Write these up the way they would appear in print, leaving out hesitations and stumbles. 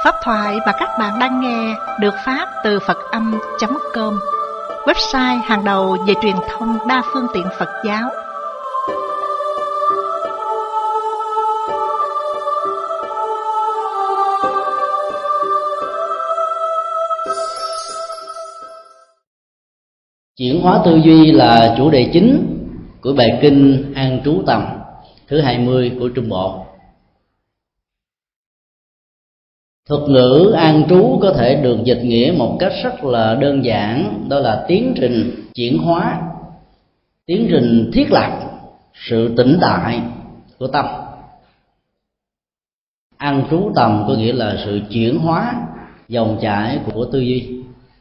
Pháp thoại mà các bạn đang nghe được phát từ Phật-âm.com, website hàng đầu về truyền thông đa phương tiện Phật giáo. Chuyển hóa tư duy là chủ đề chính của bài kinh An Trú Tầm thứ 20 của Trung Bộ. Thuật ngữ an trú có thể được dịch nghĩa một cách rất là đơn giản, đó là tiến trình chuyển hóa, tiến trình thiết lập sự tĩnh tại của tâm. An trú tầm có nghĩa là sự chuyển hóa dòng chảy của tư duy.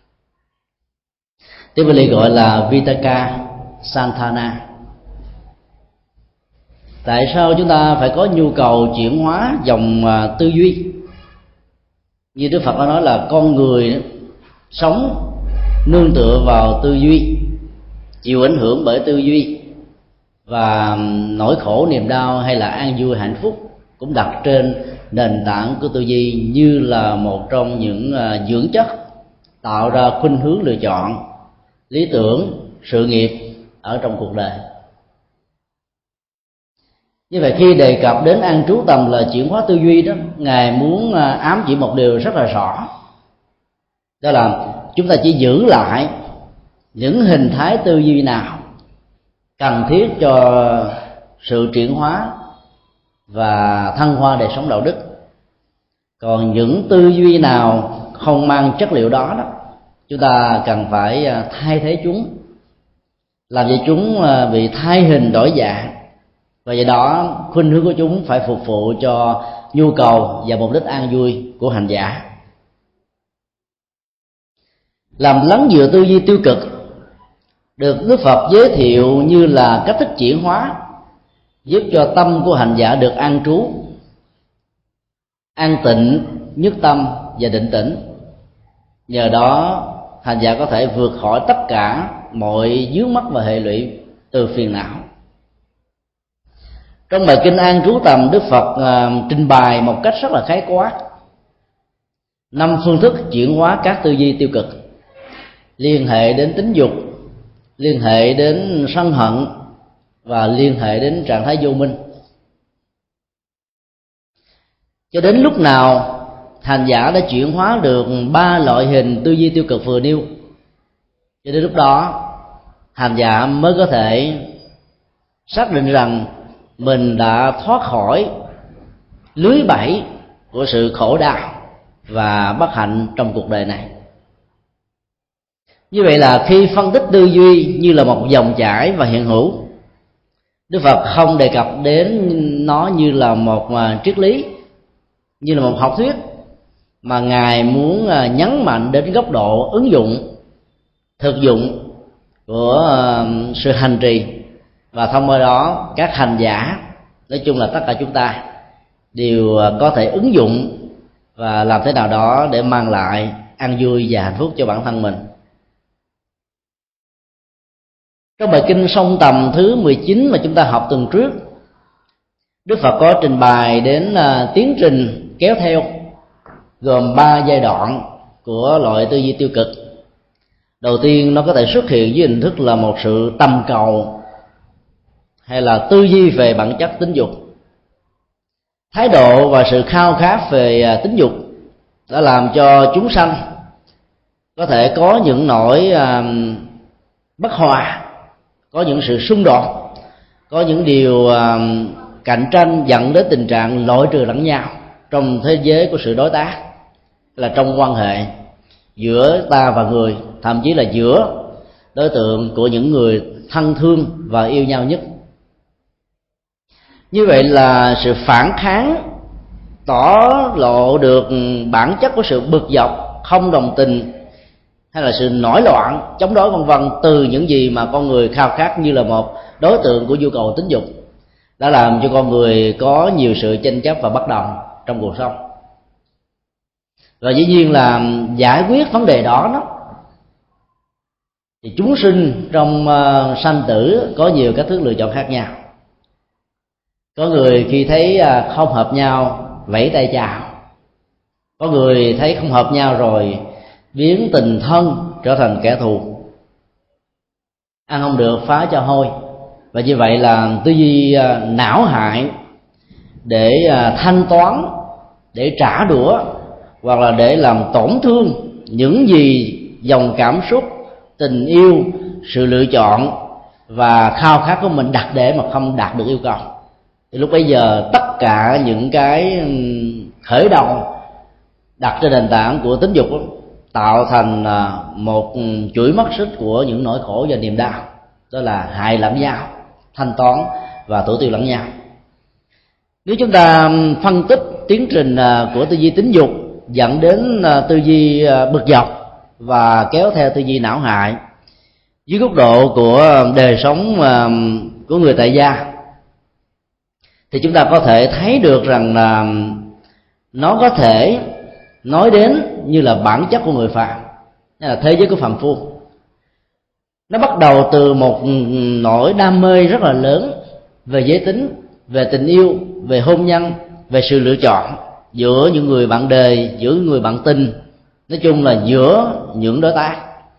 Tiếng Bali gọi là Vitaka Santana. Tại sao chúng ta phải có nhu cầu chuyển hóa dòng tư duy? Như Đức Phật đã nói là con người sống nương tựa vào tư duy, chịu ảnh hưởng bởi tư duy, và nỗi khổ niềm đau hay là an vui hạnh phúc cũng đặt trên nền tảng của tư duy như là một trong những dưỡng chất tạo ra khuynh hướng lựa chọn, lý tưởng, sự nghiệp ở trong cuộc đời. Như vậy khi đề cập đến an trú tầm là chuyển hóa tư duy đó, Ngài muốn ám chỉ một điều rất là rõ, đó là chúng ta chỉ giữ lại những hình thái tư duy nào cần thiết cho sự chuyển hóa và thăng hoa đời sống đạo đức. Còn những tư duy nào không mang chất liệu đó, chúng ta cần phải thay thế chúng, làm cho chúng bị thay hình đổi dạng, và do đó khuynh hướng của chúng phải phục vụ cho nhu cầu và mục đích an vui của hành giả. Làm lắng dựa tư duy tiêu cực được Đức Phật giới thiệu như là cách thức chuyển hóa, giúp cho tâm của hành giả được an trú, an tịnh, nhất tâm và định tĩnh. Nhờ đó hành giả có thể vượt khỏi tất cả mọi vướng mắc và hệ lụy từ phiền não. Trong bài kinh An Trú Tầm, Đức Phật trình bày một cách rất là khái quát 5 phương thức chuyển hóa các tư duy tiêu cực, liên hệ đến tính dục, liên hệ đến sân hận và liên hệ đến trạng thái vô minh. Cho đến lúc nào hành giả đã chuyển hóa được 3 loại hình tư duy tiêu cực vừa nêu, cho đến lúc đó hành giả mới có thể xác định rằng mình đã thoát khỏi lưới bẫy của sự khổ đau và bất hạnh trong cuộc đời này. Như vậy là khi phân tích tư duy như là một dòng chảy và hiện hữu, Đức Phật không đề cập đến nó như là một triết lý, như là một học thuyết, mà Ngài muốn nhấn mạnh đến góc độ ứng dụng, thực dụng của sự hành trì. Và thông qua đó các hành giả, nói chung là tất cả chúng ta, đều có thể ứng dụng và làm thế nào đó để mang lại an vui và hạnh phúc cho bản thân mình. Trong bài kinh Song Tầm thứ 19 mà chúng ta học tuần trước, Đức Phật có trình bày đến tiến trình kéo theo gồm 3 giai đoạn của loại tư duy tiêu cực. Đầu tiên, nó có thể xuất hiện dưới hình thức là một sự tầm cầu hay là tư duy về bản chất tính dục. Thái độ và sự khao khát về tính dục đã làm cho chúng sanh có thể có những nỗi bất hòa, có những sự xung đột, có những điều cạnh tranh dẫn đến tình trạng loại trừ lẫn nhau trong thế giới của sự đối tác, là trong quan hệ giữa ta và người, thậm chí là giữa đối tượng của những người thân thương và yêu nhau nhất. Như vậy là sự phản kháng tỏ lộ được bản chất của sự bực dọc, không đồng tình, hay là sự nổi loạn, chống đối vân vân, từ những gì mà con người khao khát như là một đối tượng của nhu cầu tính dục, đã làm cho con người có nhiều sự tranh chấp và bất đồng trong cuộc sống. Và dĩ nhiên là giải quyết vấn đề đó, thì chúng sinh trong sanh tử có nhiều cách thức lựa chọn khác nhau. Có người khi thấy không hợp nhau vẫy tay chào, Có người thấy không hợp nhau rồi biến tình thân trở thành kẻ thù, ăn không được phá cho hôi. Và như vậy là tư duy não hại để thanh toán, để trả đũa, hoặc là để làm tổn thương những gì dòng cảm xúc, tình yêu, sự lựa chọn và khao khát của mình đặt để mà không đạt được yêu cầu. Thì lúc bấy giờ tất cả những cái khởi đầu đặt trên nền tảng của tính dục tạo thành một chuỗi mắt xích của những nỗi khổ và niềm đau, đó là hại lẫn nhau, thanh toán và thủ tiêu lẫn nhau. Nếu chúng ta phân tích tiến trình của tư duy tính dục dẫn đến tư duy bực dọc và kéo theo tư duy não hại dưới góc độ của đời sống của người tại gia, thì chúng ta có thể thấy được rằng là nó có thể nói đến như là bản chất của người phàm, là thế giới của phàm phu. Nó bắt đầu từ một nỗi đam mê rất là lớn về giới tính, về tình yêu, về hôn nhân, về sự lựa chọn giữa những người bạn đời, giữa người bạn tình, nói chung là giữa những đối tác.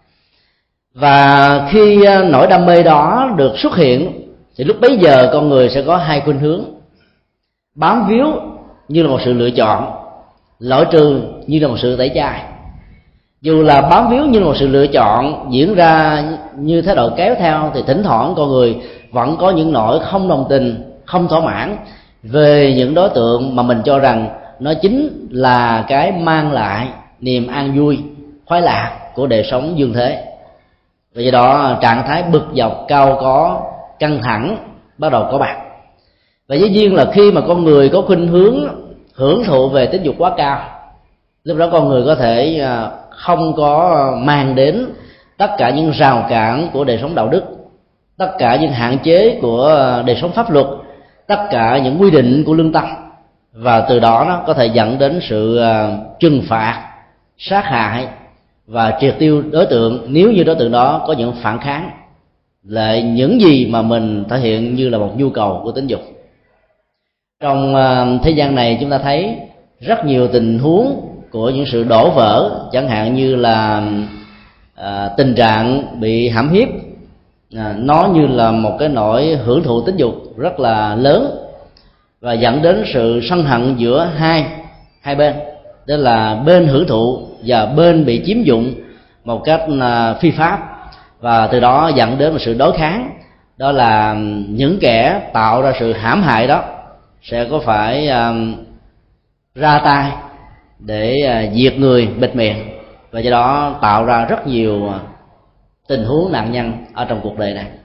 Và khi nỗi đam mê đó được xuất hiện thì lúc bấy giờ con người sẽ có hai khuynh hướng: bám víu như là một sự lựa chọn, loại trừ như là một sự tẩy chay. Dù là bám víu như là một sự lựa chọn diễn ra như thái độ kéo theo, thì thỉnh thoảng con người vẫn có những nỗi không đồng tình, không thỏa mãn về những đối tượng mà mình cho rằng nó chính là cái mang lại niềm an vui, khoái lạc của đời sống dương thế. Và do đó trạng thái bực dọc, cao có, căng thẳng bắt đầu có mặt. Và dĩ nhiên là khi mà con người có khuynh hướng hưởng thụ về tính dục quá cao, lúc đó con người có thể không có mang đến tất cả những rào cản của đời sống đạo đức, tất cả những hạn chế của đời sống pháp luật, tất cả những quy định của lương tâm, và từ đó nó có thể dẫn đến sự trừng phạt, sát hại và triệt tiêu đối tượng nếu như đối tượng đó có những phản kháng lại những gì mà mình thể hiện như là một nhu cầu của tính dục. Trong thế gian này chúng ta thấy rất nhiều tình huống của những sự đổ vỡ, chẳng hạn như là tình trạng bị hãm hiếp, nó như là một cái nỗi hưởng thụ tính dục rất là lớn và dẫn đến sự sân hận giữa hai bên, đó là bên hưởng thụ và bên bị chiếm dụng một cách phi pháp, và từ đó dẫn đến một sự đối kháng. Đó là những kẻ tạo ra sự hãm hại đó sẽ có phải ra tay để diệt người, bịt miệng, và do đó tạo ra rất nhiều tình huống nạn nhân ở trong cuộc đời này.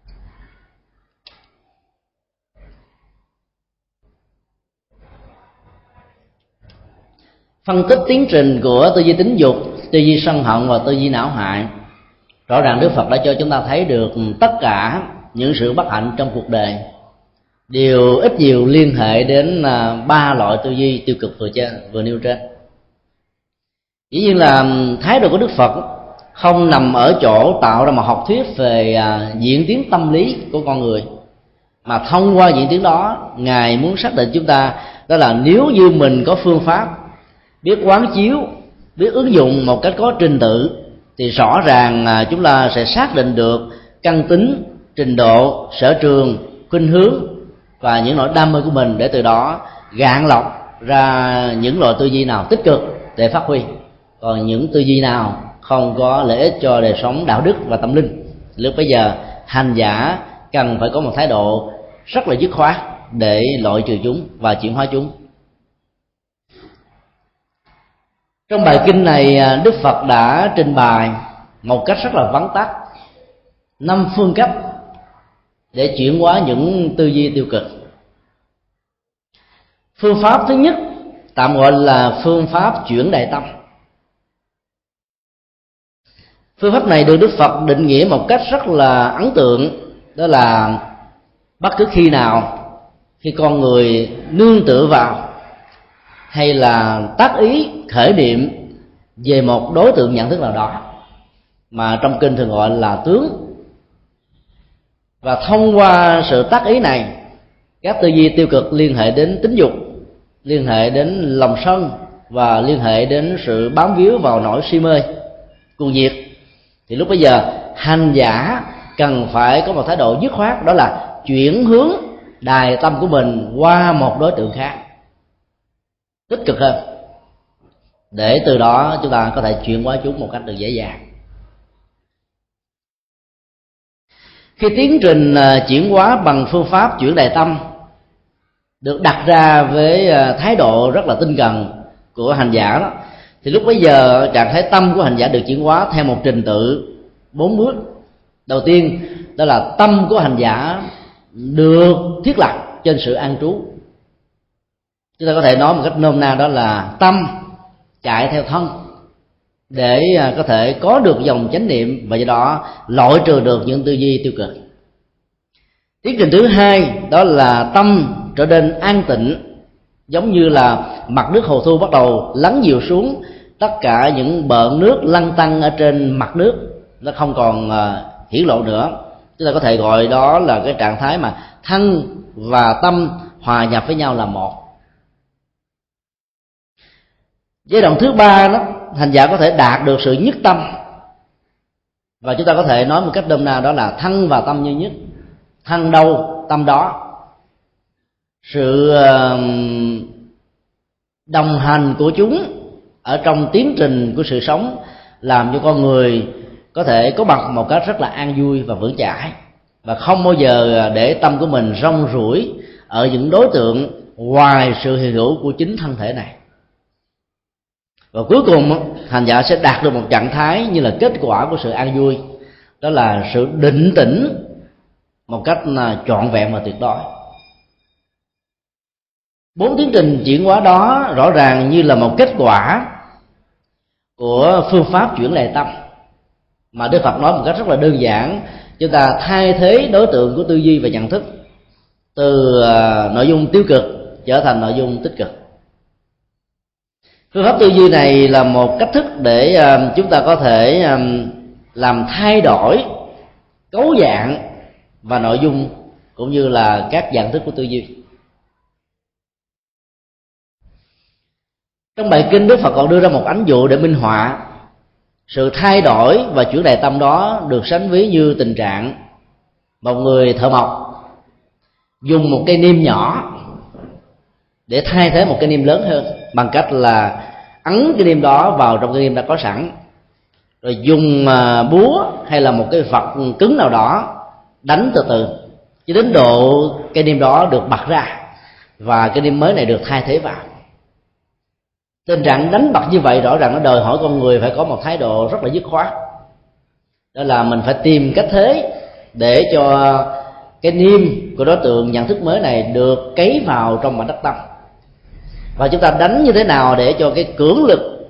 Phân tích tiến trình của tư duy tính dục, tư duy sân hận và tư duy não hại, rõ ràng Đức Phật đã cho chúng ta thấy được tất cả những sự bất hạnh trong cuộc đời đều ít nhiều liên hệ đến ba loại tư duy tiêu cực vừa nêu trên. Dĩ nhiên là thái độ của Đức Phật không nằm ở chỗ tạo ra một học thuyết về diễn tiến tâm lý của con người, mà thông qua diễn tiến đó Ngài muốn xác định chúng ta, đó là nếu như mình có phương pháp, biết quán chiếu, biết ứng dụng một cách có trình tự, thì rõ ràng chúng ta sẽ xác định được căn tính, trình độ, sở trường, khuynh hướng và những nỗi đam mê của mình, để từ đó gạn lọc ra những loại tư duy nào tích cực để phát huy, còn những tư duy nào không có lợi ích cho đời sống đạo đức và tâm linh. Lúc bây giờ hành giả cần phải có một thái độ rất là dứt khoát để loại trừ chúng và chuyển hóa chúng. Trong bài kinh này, Đức Phật đã trình bày một cách rất là vắn tắt 5 phương cách để chuyển hóa những tư duy tiêu cực. Phương pháp thứ nhất tạm gọi là phương pháp chuyển đại tâm. Phương pháp này được Đức Phật định nghĩa một cách rất là ấn tượng, đó là bất cứ khi nào khi con người nương tựa vào hay là tác ý khởi niệm về một đối tượng nhận thức nào đó, mà trong kinh thường gọi là tướng, và thông qua sự tác ý này, các tư duy tiêu cực liên hệ đến tính dục, liên hệ đến lòng sân và liên hệ đến sự bám víu vào nỗi si mê cuồng nhiệt, thì lúc bây giờ hành giả cần phải có một thái độ dứt khoát, đó là chuyển hướng đài tâm của mình qua một đối tượng khác tích cực hơn, để từ đó chúng ta có thể chuyển hóa chúng một cách được dễ dàng. Khi tiến trình chuyển hóa bằng phương pháp chuyển đài tâm được đặt ra với thái độ rất là tinh cần của hành giả đó, thì lúc bấy giờ trạng thái tâm của hành giả được chuyển hóa theo một trình tự 4 bước. Đầu tiên đó là tâm của hành giả được thiết lập trên sự an trú. Chúng ta có thể nói một cách nôm na đó là tâm chạy theo thân để có thể có được dòng chánh niệm, và do đó loại trừ được những tư duy tiêu cực. Tiến trình thứ hai đó là tâm trở nên an tịnh, giống như là mặt nước hồ thu bắt đầu lắng dịu xuống, tất cả những bợn nước lăn tăn ở trên mặt nước nó không còn hiển lộ nữa. Chúng ta có thể gọi đó là cái trạng thái mà thân và tâm hòa nhập với nhau là một. Giai đoạn thứ ba đó, hành giả có thể đạt được sự nhất tâm, và chúng ta có thể nói một cách đơn na đó là thân và tâm như nhất. Thân đâu tâm đó. Sự đồng hành của chúng ở trong tiến trình của sự sống làm cho con người có thể có mặt một cách rất là an vui và vững chãi, và không bao giờ để tâm của mình rong ruổi ở những đối tượng ngoài sự hiện hữu của chính thân thể này. Và cuối cùng hành giả sẽ đạt được một trạng thái như là kết quả của sự an vui, đó là sự định tĩnh một cách trọn vẹn và tuyệt đối. 4 tiến trình chuyển hóa đó rõ ràng như là một kết quả của phương pháp chuyển đài tâm, mà Đức Phật nói một cách rất là đơn giản. Chúng ta thay thế đối tượng của tư duy và nhận thức từ nội dung tiêu cực trở thành nội dung tích cực. Phương pháp tư duy này là một cách thức để chúng ta có thể làm thay đổi cấu dạng và nội dung cũng như là các dạng thức của tư duy. Trong bài kinh, Đức Phật còn đưa ra một ánh dụ để minh họa sự thay đổi và chuyển đài tâm đó, được sánh ví như tình trạng một người thợ mộc dùng một cây niêm nhỏ để thay thế một cây niêm lớn hơn, bằng cách là ấn cái niêm đó vào trong cây niêm đã có sẵn, rồi dùng búa hay là một cái vật cứng nào đó đánh từ từ cho đến độ cây niêm đó được bật ra và cây niêm mới này được thay thế vào. Tình trạng đánh bật như vậy rõ ràng nó đòi hỏi con người phải có một thái độ rất là dứt khoát, đó là mình phải tìm cách thế để cho cái niêm của đối tượng nhận thức mới này được cấy vào trong mảnh đất tâm. Và chúng ta đánh như thế nào để cho cái cưỡng lực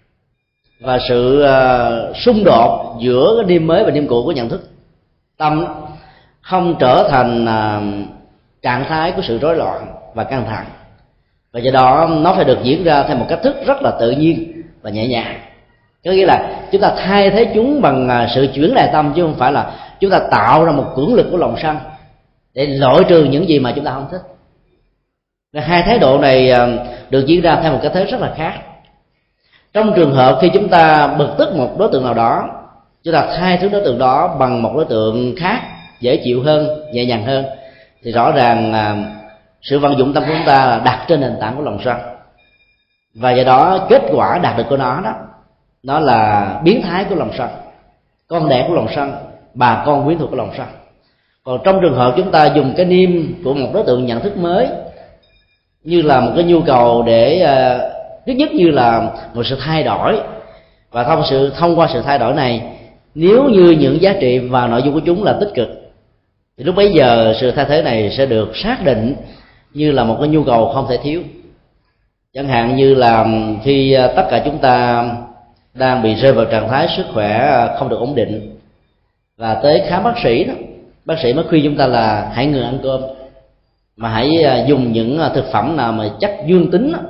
và sự xung đột giữa cái niêm mới và niêm cũ của nhận thức tâm không trở thành trạng thái của sự rối loạn và căng thẳng, và do đó nó phải được diễn ra theo một cách thức rất là tự nhiên và nhẹ nhàng. Có nghĩa là chúng ta thay thế chúng bằng sự chuyển đài tâm, chứ không phải là chúng ta tạo ra một cưỡng lực của lòng sân để loại trừ những gì mà chúng ta không thích. Hai thái độ này được diễn ra theo một cái thế rất là khác. Trong trường hợp khi chúng ta bực tức một đối tượng nào đó, chúng ta thay thế đối tượng đó bằng một đối tượng khác dễ chịu hơn, nhẹ nhàng hơn, thì rõ ràng sự vận dụng tâm của chúng ta là đặt trên nền tảng của lòng sân, và do đó kết quả đạt được của nó đó, nó là biến thái của lòng sân, con đẻ của lòng sân, bà con quyến thuộc của lòng sân. Còn trong trường hợp chúng ta dùng cái niêm của một đối tượng nhận thức mới như là một cái nhu cầu để thứ nhất như là một sự thay đổi, và thông qua sự thay đổi này, nếu như những giá trị và nội dung của chúng là tích cực, thì lúc bấy giờ sự thay thế này sẽ được xác định như là một cái nhu cầu không thể thiếu. Chẳng hạn như là khi tất cả chúng ta đang bị rơi vào trạng thái sức khỏe không được ổn định, và tới khám bác sĩ đó, bác sĩ mới khuyên chúng ta là hãy ngừng ăn cơm, mà hãy dùng những thực phẩm nào mà chất dương tính đó,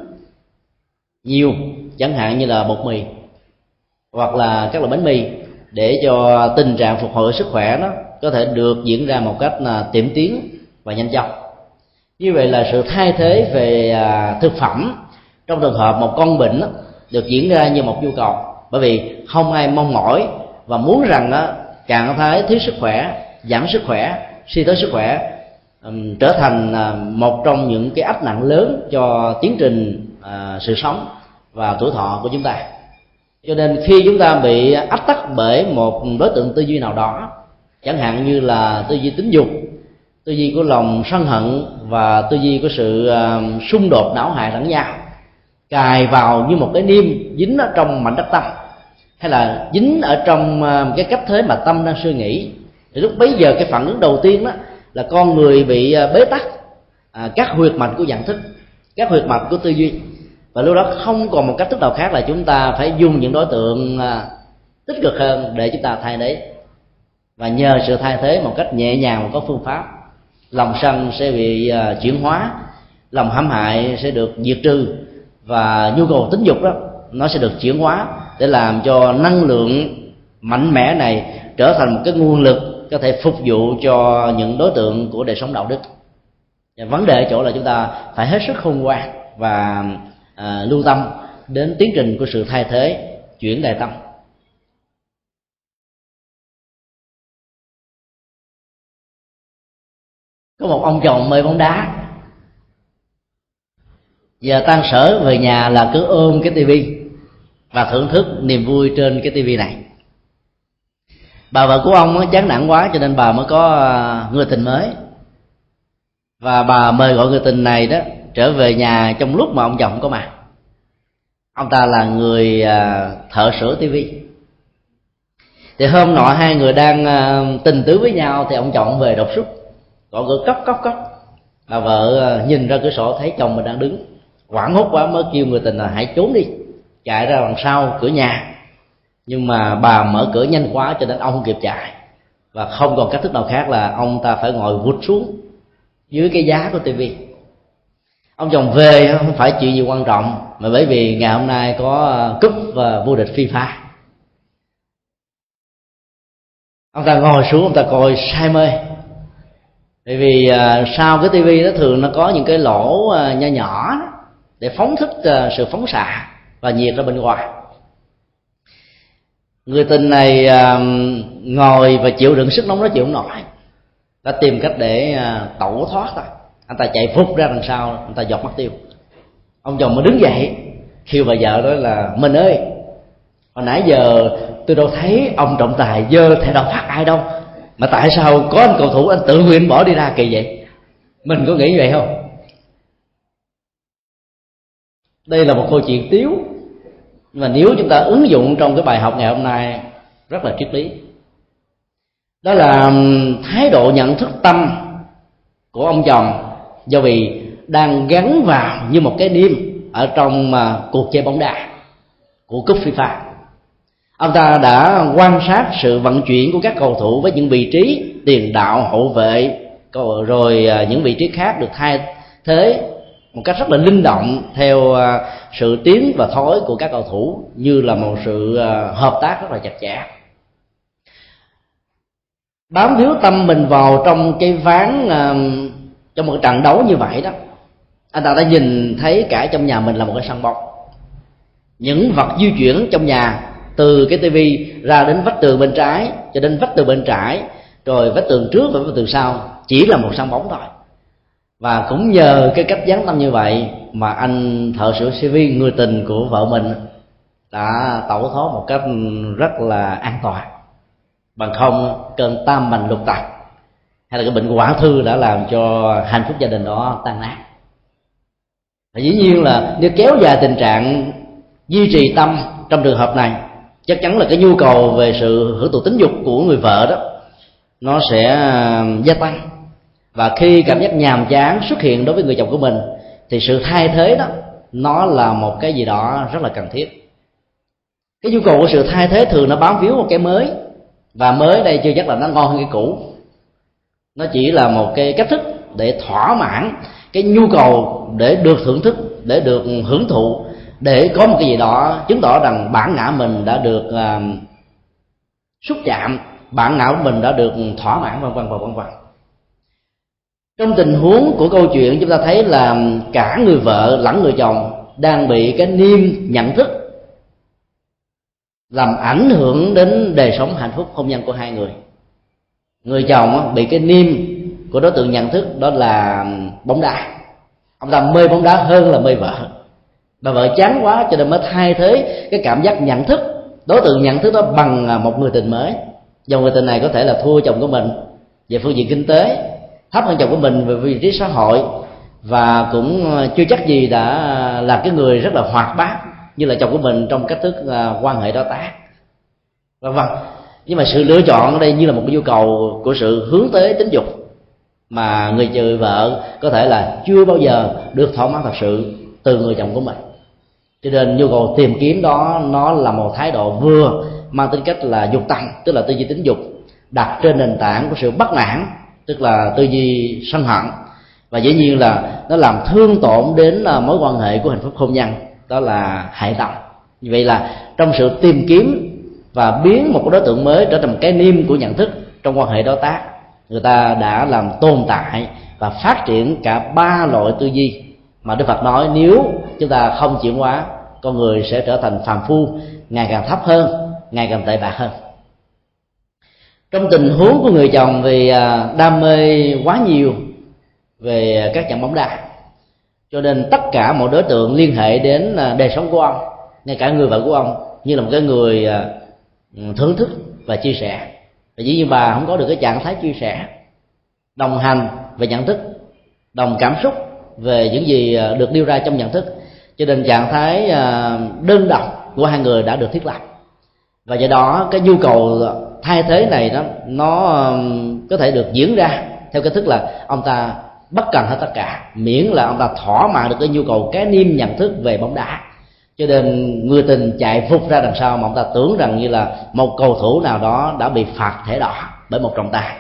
nhiều, chẳng hạn như là bột mì hoặc là các loại bánh mì, để cho tình trạng phục hồi sức khỏe đó có thể được diễn ra một cách tiệm tiến và nhanh chóng. Như vậy là sự thay thế về thực phẩm trong trường hợp một con bệnh được diễn ra như một nhu cầu, bởi vì không ai mong mỏi và muốn rằng trạng thái thiếu sức khỏe, giảm sức khỏe, suy thoái sức khỏe trở thành một trong những cái ách nặng lớn cho tiến trình sự sống và tuổi thọ của chúng ta. Cho nên khi chúng ta bị ách tắc bởi một đối tượng tư duy nào đó, chẳng hạn như là tư duy tính dục, tư duy của lòng sân hận và tư duy của sự xung đột não hại lẫn nhau, cài vào như một cái niêm dính ở trong mảnh đất tâm, hay là dính ở trong cái cách thế mà tâm đang suy nghĩ, thì lúc bấy giờ cái phản ứng đầu tiên đó là con người bị bế tắc các huyệt mạch của nhận thức, các huyệt mạch của tư duy, và lúc đó không còn một cách thức nào khác là chúng ta phải dùng những đối tượng tích cực hơn để chúng ta thay thế. Và nhờ sự thay thế một cách nhẹ nhàng và có phương pháp, lòng sân sẽ bị chuyển hóa, lòng hãm hại sẽ được diệt trừ, và nhu cầu tính dục đó nó sẽ được chuyển hóa để làm cho năng lượng mạnh mẽ này trở thành một cái nguồn lực có thể phục vụ cho những đối tượng của đời sống đạo đức. Và vấn đề ở chỗ là chúng ta phải hết sức khôn ngoan và lưu tâm đến tiến trình của sự thay thế, chuyển đại tâm. Có một ông chồng mê bóng đá, giờ tan sở về nhà là cứ ôm cái tivi và thưởng thức niềm vui trên cái tivi này. Bà vợ của ông chán nản quá cho nên bà mới có người tình mới, và bà mời gọi người tình này đó trở về nhà trong lúc mà ông chồng có mặt. Ông ta là người thợ sửa tivi. Thì hôm nọ hai người đang tình tứ với nhau thì ông chồng về đột xuất, gõ cửa cốc cốc cốc. Bà vợ nhìn ra cửa sổ thấy chồng mình đang đứng, hoảng hốt quá mới kêu người tình là hãy trốn đi, chạy ra đằng sau cửa nhà. Nhưng mà bà mở cửa nhanh quá cho nên ông không kịp chạy, và không còn cách thức nào khác là ông ta phải ngồi vụt xuống dưới cái giá của tivi. Ông chồng về không phải chuyện gì quan trọng, mà bởi vì ngày hôm nay có cúp và vô địch FIFA. Ông ta ngồi xuống, ông ta coi say mê. Bởi vì sau cái tivi nó thường nó có những cái lỗ nho nhỏ đó, để phóng thích sự phóng xạ và nhiệt ra bên ngoài. Người tình này ngồi và chịu đựng sức nóng đó chịu không nổi, đã tìm cách để tẩu thoát thôi. Anh ta chạy vụt ra đằng sau, anh ta giọt mất tiêu. Ông chồng mới đứng dậy kêu bà vợ đó là: mình ơi, hồi nãy giờ tôi đâu thấy ông trọng tài giơ thẻ đỏ phạt ai đâu, mà tại sao có anh cầu thủ anh tự nguyện bỏ đi ra kỳ vậy? Mình có nghĩ vậy không? Đây là một câu chuyện tiếu, mà nếu chúng ta ứng dụng trong cái bài học ngày hôm nay rất là triết lý. Đó là thái độ nhận thức tâm của ông chồng, do vì đang gắn vào như một cái niêm ở trong cuộc chơi bóng đá của cúp FIFA. Ông ta đã quan sát sự vận chuyển của các cầu thủ với những vị trí tiền đạo, hậu vệ, rồi những vị trí khác được thay thế một cách rất là linh động theo sự tiến và thối của các cầu thủ, như là một sự hợp tác rất là chặt chẽ. Bám víu tâm mình vào trong cái ván, trong một trận đấu như vậy đó, anh ta đã nhìn thấy cả trong nhà mình là một cái sân bóng. Những vật di chuyển trong nhà, từ cái tivi ra đến vách tường bên trái, cho đến vách tường bên trái, rồi vách tường trước và vách tường sau, chỉ là một sân bóng thôi. Và cũng nhờ cái cách dán tâm như vậy mà anh thợ sửa CV, người tình của vợ mình, đã tẩu thoát một cách rất là an toàn. Bằng không cơn tam bành lục tặc hay là cái bệnh quả thư đã làm cho hạnh phúc gia đình đó tan nát. Và dĩ nhiên là nếu kéo dài tình trạng duy trì tâm trong trường hợp này, chắc chắn là cái nhu cầu về sự hưởng thụ tính dục của người vợ đó nó sẽ gia tăng. Và khi cảm giác nhàm chán xuất hiện đối với người chồng của mình, thì sự thay thế đó nó là một cái gì đó rất là cần thiết. Cái nhu cầu của sự thay thế thường nó bám víu một cái mới, và mới đây chưa chắc là nó ngon hơn cái cũ. Nó chỉ là một cái cách thức để thỏa mãn cái nhu cầu để được thưởng thức, để được hưởng thụ, để có một cái gì đó chứng tỏ rằng bản ngã mình đã được xúc chạm, bản ngã của mình đã được thỏa mãn, vân vân và vân vân. Trong tình huống của câu chuyện, chúng ta thấy là cả người vợ lẫn người chồng đang bị cái niêm nhận thức làm ảnh hưởng đến đời sống hạnh phúc hôn nhân của hai người. Người chồng bị cái niêm của đối tượng nhận thức đó là bóng đá, ông ta mê bóng đá hơn là mê vợ, bà vợ chán quá cho nên mới thay thế cái cảm giác nhận thức, đối tượng nhận thức đó bằng một người tình mới. Dòng người tình này có thể là thua chồng của mình về phương diện kinh tế, thấp hơn chồng của mình về vị trí xã hội, và cũng chưa chắc gì đã là cái người rất là hoạt bát như là chồng của mình trong cách thức quan hệ đối tác, vân vân. Nhưng mà sự lựa chọn ở đây như là một nhu cầu của sự hướng tới tính dục mà người vợ có thể là chưa bao giờ được thỏa mãn thật sự từ người chồng của mình. Cho nên nhu cầu tìm kiếm đó nó là một thái độ vừa mang tính cách là dục tâm, tức là tư duy tính dục, đặt trên nền tảng của sự bất mãn, tức là tư duy sân hận, và dĩ nhiên là nó làm thương tổn đến mối quan hệ của hạnh phúc hôn nhân, đó là hại tâm. Như vậy là trong sự tìm kiếm và biến một đối tượng mới trở thành một cái niêm của nhận thức trong quan hệ đối tác, người ta đã làm tồn tại và phát triển cả ba loại tư duy mà Đức Phật nói nếu chúng ta không chuyển hóa, con người sẽ trở thành phàm phu, ngày càng thấp hơn, ngày càng tệ bạc hơn. Trong tình huống của người chồng vì đam mê quá nhiều về các trận bóng đá, cho nên tất cả mọi đối tượng liên hệ đến đời sống của ông, ngay cả người vợ của ông, như là một cái người thưởng thức và chia sẻ. Và dĩ nhiên bà không có được cái trạng thái chia sẻ, đồng hành về nhận thức, đồng cảm xúc về những gì được nêu ra trong nhận thức, cho nên trạng thái đơn độc của hai người đã được thiết lập. Và do đó cái nhu cầu thay thế này nó có thể được diễn ra theo cái thức là ông ta bất cần hết tất cả, miễn là ông ta thỏa mãn được cái nhu cầu cái niêm nhận thức về bóng đá. Cho nên người tình chạy vụt ra đằng sau mà ông ta tưởng rằng như là một cầu thủ nào đó đã bị phạt thẻ đỏ bởi một trọng tài.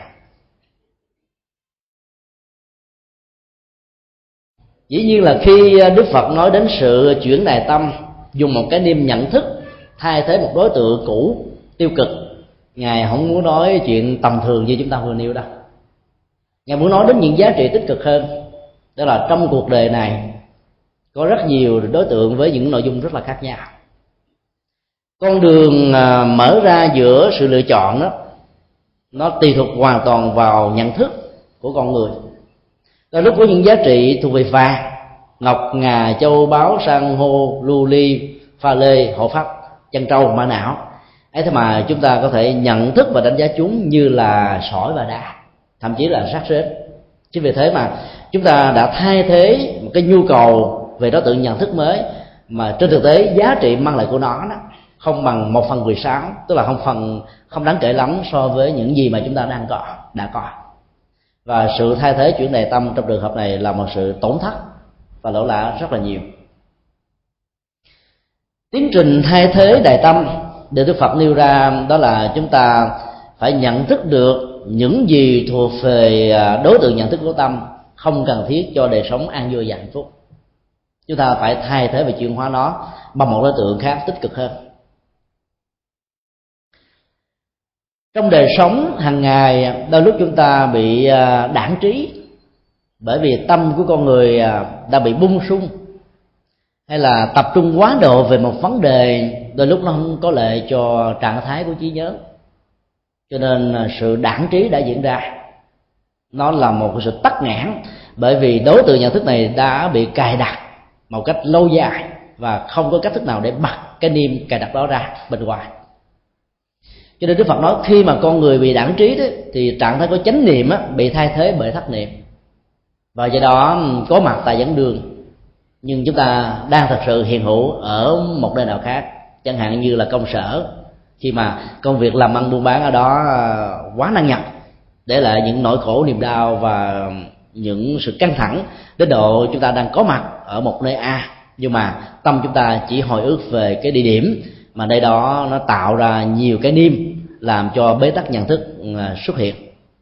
Dĩ nhiên là khi Đức Phật nói đến sự chuyển đài tâm, dùng một cái niêm nhận thức thay thế một đối tượng cũ tiêu cực, Ngài không muốn nói chuyện tầm thường như chúng ta vừa nêu đâu. Ngài muốn nói đến những giá trị tích cực hơn, đó là trong cuộc đời này có rất nhiều đối tượng với những nội dung rất là khác nhau. Con đường mở ra giữa sự lựa chọn đó, nó tùy thuộc hoàn toàn vào nhận thức của con người. Đôi lúc có những giá trị thuộc về vàng, ngọc, ngà, châu báu, san hô, lưu ly, pha lê, hộ pháp, chân trâu, mã não. Ấy thế mà chúng ta có thể nhận thức và đánh giá chúng như là sỏi và đá, thậm chí là xác rết. Chính vì thế mà chúng ta đã thay thế một cái nhu cầu về đối tượng nhận thức mới, mà trên thực tế giá trị mang lại của nó đó không bằng 1/16, tức là không đáng kể lắm so với những gì mà chúng ta đã có. Và sự thay thế chuyển đề tâm trong trường hợp này là một sự tổn thất và lỗ lã rất là nhiều. Tiến trình thay thế đề tâm được Đức Phật nêu ra đó là chúng ta phải nhận thức được những gì thuộc về đối tượng nhận thức của tâm không cần thiết cho đời sống an vui và hạnh phúc. Chúng ta phải thay thế và chuyển hóa nó bằng một đối tượng khác tích cực hơn. Trong đời sống hàng ngày, đôi lúc chúng ta bị đãng trí bởi vì tâm của con người đã bị bung sung, hay là tập trung quá độ về một vấn đề, đôi lúc nó không có lợi cho trạng thái của trí nhớ. Cho nên sự đãng trí đã diễn ra, nó là một sự tắc nghẽn, bởi vì đối tượng nhận thức này đã bị cài đặt một cách lâu dài và không có cách thức nào để bật cái niêm cài đặt đó ra bên ngoài. Cho nên Đức Phật nói khi mà con người bị đãng trí đó, thì trạng thái của chánh niệm bị thay thế bởi thất niệm, và do đó có mặt tại dẫn đường, nhưng chúng ta đang thật sự hiện hữu ở một nơi nào khác, chẳng hạn như là công sở, khi mà công việc làm ăn buôn bán ở đó quá năng nhọc, để lại những nỗi khổ niềm đau và những sự căng thẳng đến độ chúng ta đang có mặt ở một nơi A, nhưng mà tâm chúng ta chỉ hồi ức về cái địa điểm mà nơi đó nó tạo ra nhiều cái niêm làm cho bế tắc nhận thức xuất hiện.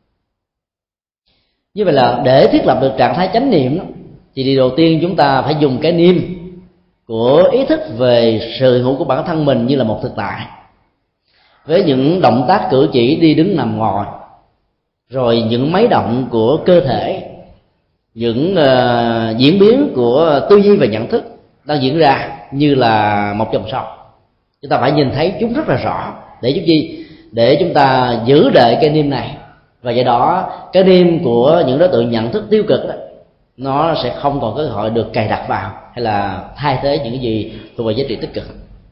Như vậy là để thiết lập được trạng thái chánh niệm thì điều đầu tiên chúng ta phải dùng cái niêm của ý thức về sự hữu của bản thân mình như là một thực tại, với những động tác cử chỉ đi đứng nằm ngồi, rồi những máy động của cơ thể, những diễn biến của tư duy và nhận thức, đang diễn ra như là một dòng sông. Chúng ta phải nhìn thấy chúng rất là rõ để giúp gì? Để chúng ta giữ đợi cái niềm này, và do đó cái niềm của những đối tượng nhận thức tiêu cực đó, nó sẽ không còn cơ hội được cài đặt vào hay là thay thế những cái gì thuộc về giá trị tích cực.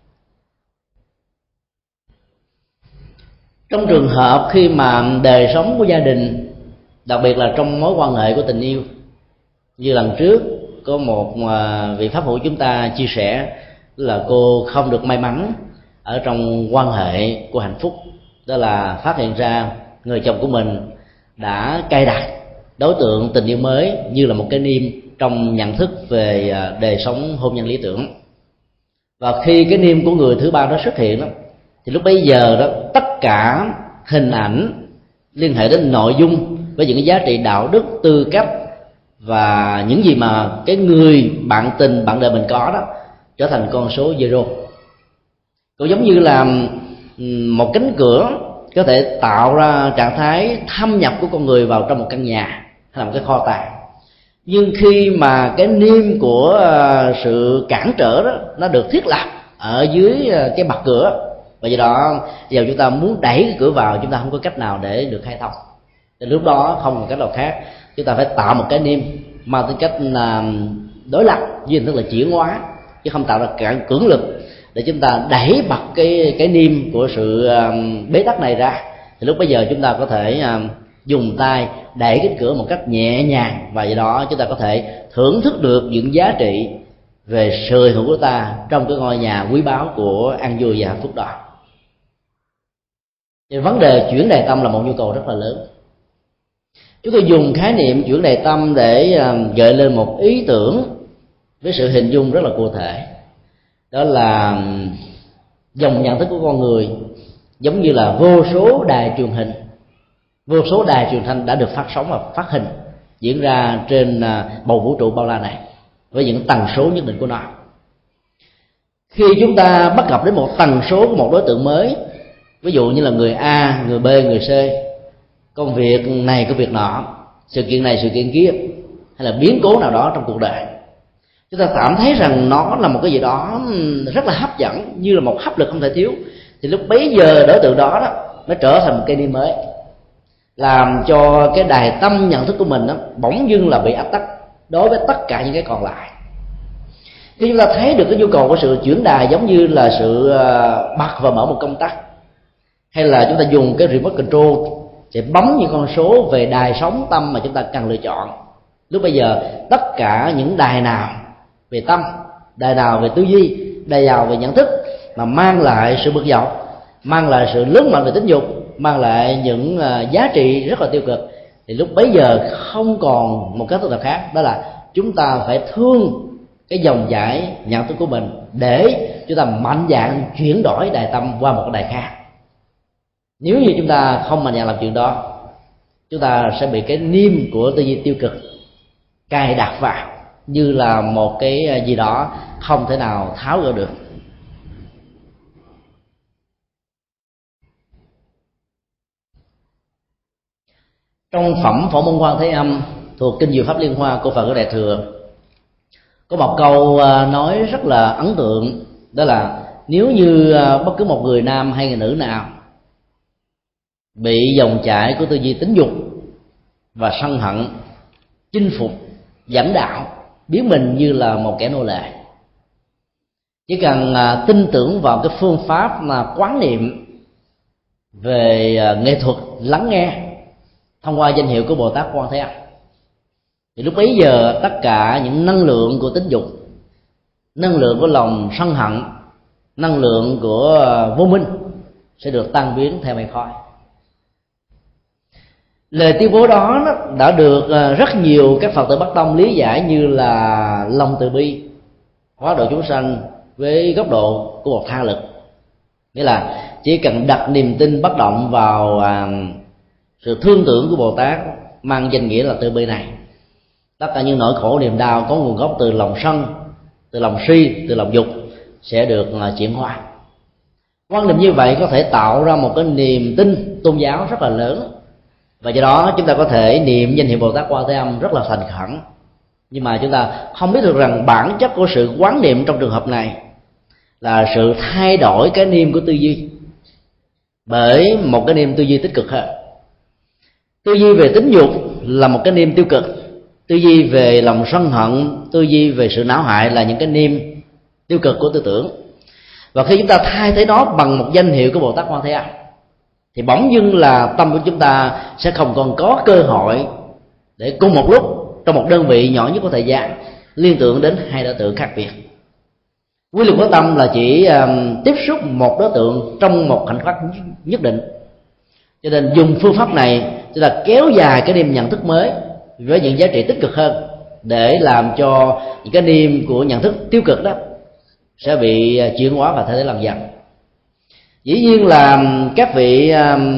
Trong trường hợp khi mà đời sống của gia đình, đặc biệt là trong mối quan hệ của tình yêu, như lần trước có một vị pháp hữu chúng ta chia sẻ là cô không được may mắn ở trong quan hệ của hạnh phúc, đó là phát hiện ra người chồng của mình đã cài đặt đối tượng tình yêu mới như là một cái niêm trong nhận thức về đời sống hôn nhân lý tưởng. Và khi cái niêm của người thứ ba đó xuất hiện đó, thì lúc bấy giờ đó tất cả hình ảnh liên hệ đến nội dung với những cái giá trị đạo đức, tư cách và những gì mà cái người bạn tình, bạn đời mình có đó trở thành con số zero. Cũng giống như là một cánh cửa có thể tạo ra trạng thái thâm nhập của con người vào trong một căn nhà hay là một cái kho tàng, nhưng khi mà cái niêm của sự cản trở đó nó được thiết lập ở dưới cái mặt cửa, và do đó giờ chúng ta muốn đẩy cái cửa vào, chúng ta không có cách nào để được khai thông. Thì lúc đó không còn cách nào khác, chúng ta phải tạo một cái niêm mang tính cách đối lập với hình thức là chuyển hóa, chứ không tạo ra cản cưỡng lực để chúng ta đẩy bật cái niêm của sự bế tắc này ra. Thì lúc bây giờ chúng ta có thể dùng tay đẩy cái cửa một cách nhẹ nhàng, và do đó chúng ta có thể thưởng thức được những giá trị về sở hữu của ta trong cái ngôi nhà quý báu của an vui và hạnh phúc đó. Thì vấn đề chuyển đề tâm là một nhu cầu rất là lớn. Chúng tôi dùng khái niệm chuyển đề tâm để gợi lên một ý tưởng với sự hình dung rất là cụ thể, đó là dòng nhận thức của con người giống như là vô số đài truyền hình, vô số đài truyền thanh đã được phát sóng và phát hình diễn ra trên bầu vũ trụ bao la này với những tần số nhất định của nó. Khi chúng ta bắt gặp đến một tần số của một đối tượng mới, ví dụ như là người A, người B, người C, công việc này, công việc nọ, sự kiện này, sự kiện kia, hay là biến cố nào đó trong cuộc đời, chúng ta cảm thấy rằng nó là một cái gì đó rất là hấp dẫn, như là một hấp lực không thể thiếu, thì lúc bấy giờ đối tượng đó nó trở thành một cây niêm mới, làm cho cái đài tâm nhận thức của mình đó bỗng dưng là bị áp tắc đối với tất cả những cái còn lại. Khi chúng ta thấy được cái nhu cầu của sự chuyển đài giống như là sự bật và mở một công tắc, hay là chúng ta dùng cái remote control để bấm những con số về đài sóng tâm mà chúng ta cần lựa chọn, lúc bây giờ tất cả những đài nào về tâm, đài nào về tư duy, đài nào về nhận thức mà mang lại sự bực dọc, mang lại sự lớn mạnh về tính dục, mang lại những giá trị rất là tiêu cực, thì lúc bấy giờ không còn một cách thức nào khác, đó là chúng ta phải thương cái dòng chảy nhận thức của mình để chúng ta mạnh dạn chuyển đổi đài tâm qua một cái đài khác. Nếu như chúng ta không mạnh dạn làm chuyện đó, chúng ta sẽ bị cái niêm của tư duy tiêu cực cài đặt vào như là một cái gì đó không thể nào tháo gỡ được. Trong phẩm Phổ Môn Quan Thế Âm thuộc Kinh Diệu Pháp Liên Hoa của Phật ở Đại Thừa có một câu nói rất là ấn tượng, đó là nếu như bất cứ một người nam hay người nữ nào bị dòng chảy của tư duy tính dục và sân hận chinh phục, dẫn đạo, biến mình như là một kẻ nô lệ, chỉ cần tin tưởng vào cái phương pháp mà quán niệm về nghệ thuật lắng nghe thông qua danh hiệu của Bồ Tát Quan Thế Âm, thì lúc bấy giờ tất cả những năng lượng của tính dục, năng lượng của lòng sân hận, năng lượng của vô minh sẽ được tan biến theo mây khói. Lời tuyên bố đó đã được rất nhiều các Phật tử Bắc Tông lý giải như là lòng từ bi, hóa độ chúng sanh với góc độ của một tha lực, nghĩa là chỉ cần đặt niềm tin bất động vào sự thương tưởng của Bồ Tát mang danh nghĩa là từ bi này, tất cả những nỗi khổ niềm đau có nguồn gốc từ lòng sân, từ lòng si, từ lòng dục sẽ được chuyển hóa. Quan niệm như vậy có thể tạo ra một cái niềm tin tôn giáo rất là lớn, và do đó chúng ta có thể niệm danh hiệu Bồ Tát Quan Thế Âm rất là thành khẩn, Nhưng mà chúng ta không biết được rằng bản chất của sự quán niệm trong trường hợp này là sự thay đổi cái niệm của tư duy bởi một cái niệm tư duy tích cực hơn. Tư duy về tính dục là một cái niệm tiêu cực, tư duy về lòng sân hận, tư duy về sự não hại là những cái niệm tiêu cực của tư tưởng. Và khi chúng ta thay thế nó bằng một danh hiệu của Bồ Tát Quan Thế Âm thì bỗng dưng là tâm của chúng ta sẽ không còn có cơ hội để cùng một lúc trong một đơn vị nhỏ nhất của thời gian liên tưởng đến hai đối tượng khác biệt. Quy luật của tâm là chỉ tiếp xúc một đối tượng trong một khoảnh khắc nhất định, cho nên dùng phương pháp này chúng ta kéo dài cái niệm nhận thức mới với những giá trị tích cực hơn để làm cho những cái niệm của nhận thức tiêu cực đó sẽ bị chuyển hóa và thay thế lần dần. Dĩ nhiên là các vị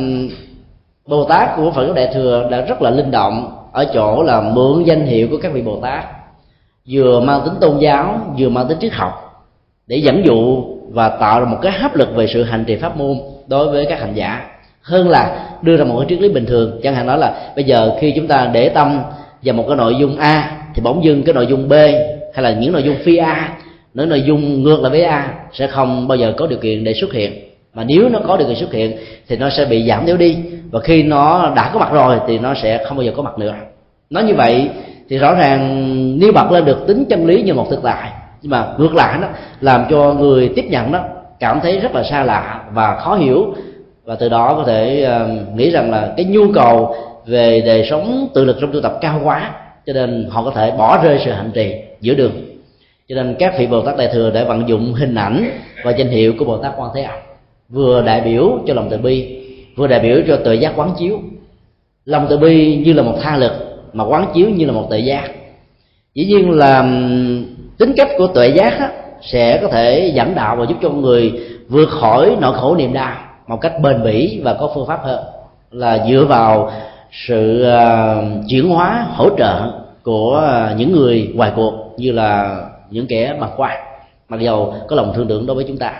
Bồ Tát của Phật giáo Đại Thừa đã rất là linh động ở chỗ là mượn danh hiệu của các vị Bồ Tát, vừa mang tính tôn giáo vừa mang tính triết học, để dẫn dụ và tạo ra một cái áp lực về sự hành trì pháp môn đối với các hành giả, hơn là đưa ra một cái triết lý bình thường. Chẳng hạn nói là bây giờ khi chúng ta để tâm vào một cái nội dung A thì bỗng dưng cái nội dung B hay là những nội dung phi A, những nội dung ngược lại với A sẽ không bao giờ có điều kiện để xuất hiện, mà nếu nó có điều kiện xuất hiện thì nó sẽ bị giảm yếu đi, và khi nó đã có mặt rồi thì nó sẽ không bao giờ có mặt nữa. Nói như vậy thì rõ ràng nêu bật lên được tính chân lý như một thực tại, nhưng mà ngược lại nó làm cho người tiếp nhận đó cảm thấy rất là xa lạ và khó hiểu, và từ đó có thể nghĩ rằng là cái nhu cầu về đời sống tự lực trong tu tập cao quá, cho nên họ có thể bỏ rơi sự hành trì giữa đường. Cho nên các vị Bồ Tát Đại Thừa đã vận dụng hình ảnh và danh hiệu của Bồ Tát Quan Thế Âm, vừa đại biểu cho lòng từ bi, vừa đại biểu cho tuệ giác quán chiếu. Lòng từ bi như là một tha lực, mà quán chiếu như là một tuệ giác. Dĩ nhiên là tính cách của tuệ giác á, sẽ có thể dẫn đạo và giúp cho người vượt khỏi nỗi khổ niềm đau một cách bền bỉ và có phương pháp hơn là dựa vào sự chuyển hóa hỗ trợ của những người ngoài cuộc, như là những kẻ băn khoăn, mặc dầu có lòng thương tưởng đối với chúng ta.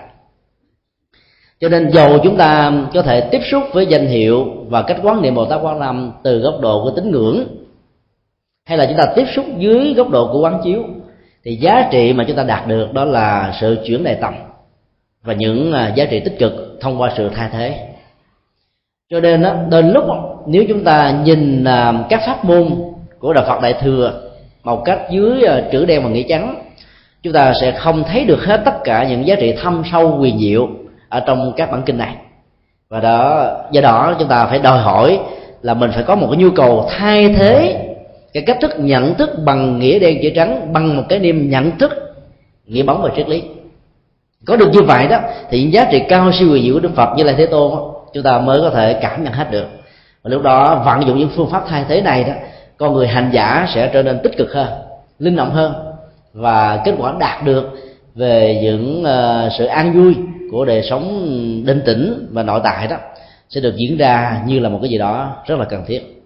Cho nên dầu chúng ta có thể tiếp xúc với danh hiệu và cách quán niệm Bồ Tát Quán Thế Âm từ góc độ của tín ngưỡng, hay là chúng ta tiếp xúc dưới góc độ của quán chiếu, thì giá trị mà chúng ta đạt được đó là sự chuyển đại tâm và những giá trị tích cực thông qua sự thay thế. Cho nên đó, đến lúc nếu chúng ta nhìn các pháp môn của Đạo Phật Đại Thừa một cách dưới chữ đen và nghĩa trắng, chúng ta sẽ không thấy được hết tất cả những giá trị thâm sâu huyền diệu ở trong các bản kinh này. Và do đó chúng ta phải đòi hỏi là mình phải có một cái nhu cầu thay thế cái cách thức nhận thức bằng nghĩa đen chữ trắng bằng một cái niệm nhận thức nghĩa bóng và triết lý. Có được như vậy đó thì những giá trị cao siêu huyền diệu của Đức Phật như là Thế Tôn chúng ta mới có thể cảm nhận hết được. Và lúc đó vận dụng những phương pháp thay thế này đó, con người hành giả sẽ trở nên tích cực hơn, linh động hơn, và kết quả đạt được về những sự an vui của đời sống định tĩnh và nội tại đó sẽ được diễn ra như là một cái gì đó rất là cần thiết.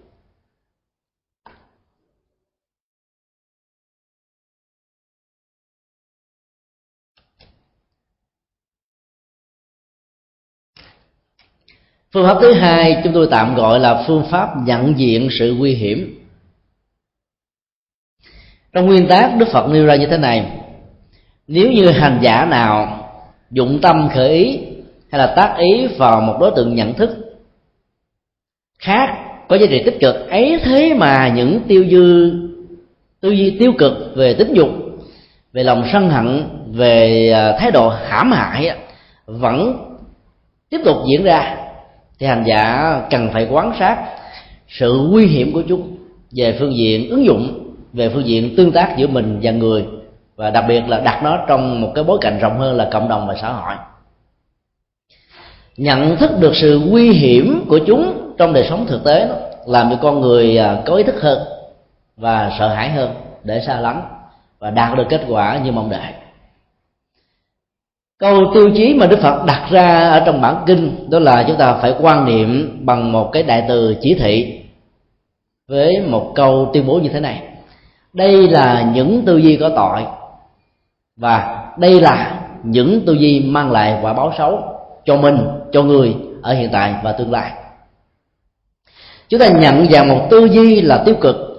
Phương pháp thứ hai chúng tôi tạm gọi là phương pháp nhận diện sự nguy hiểm. Trong nguyên tắc Đức Phật nêu ra như thế này: nếu như hành giả nào dụng tâm khởi ý hay là tác ý vào một đối tượng nhận thức khác có giá trị tích cực ấy, thế mà những tư duy tiêu cực về tính dục, về lòng sân hận, về thái độ hãm hại vẫn tiếp tục diễn ra, thì hành giả cần phải quan sát sự nguy hiểm của chúng về phương diện ứng dụng, về phương diện tương tác giữa mình và người, và đặc biệt là đặt nó trong một cái bối cảnh rộng hơn là cộng đồng và xã hội. Nhận thức được sự nguy hiểm của chúng trong đời sống thực tế đó, làm cho con người có ý thức hơn và sợ hãi hơn để xa lánh và đạt được kết quả như mong đợi. Câu tiêu chí mà Đức Phật đặt ra ở trong bản kinh đó là chúng ta phải quan niệm bằng một cái đại từ chỉ thị với một câu tuyên bố như thế này: đây là những tư duy có tội, và đây là những tư duy mang lại quả báo xấu cho mình, cho người ở hiện tại và tương lai. Chúng ta nhận rằng một tư duy là tiêu cực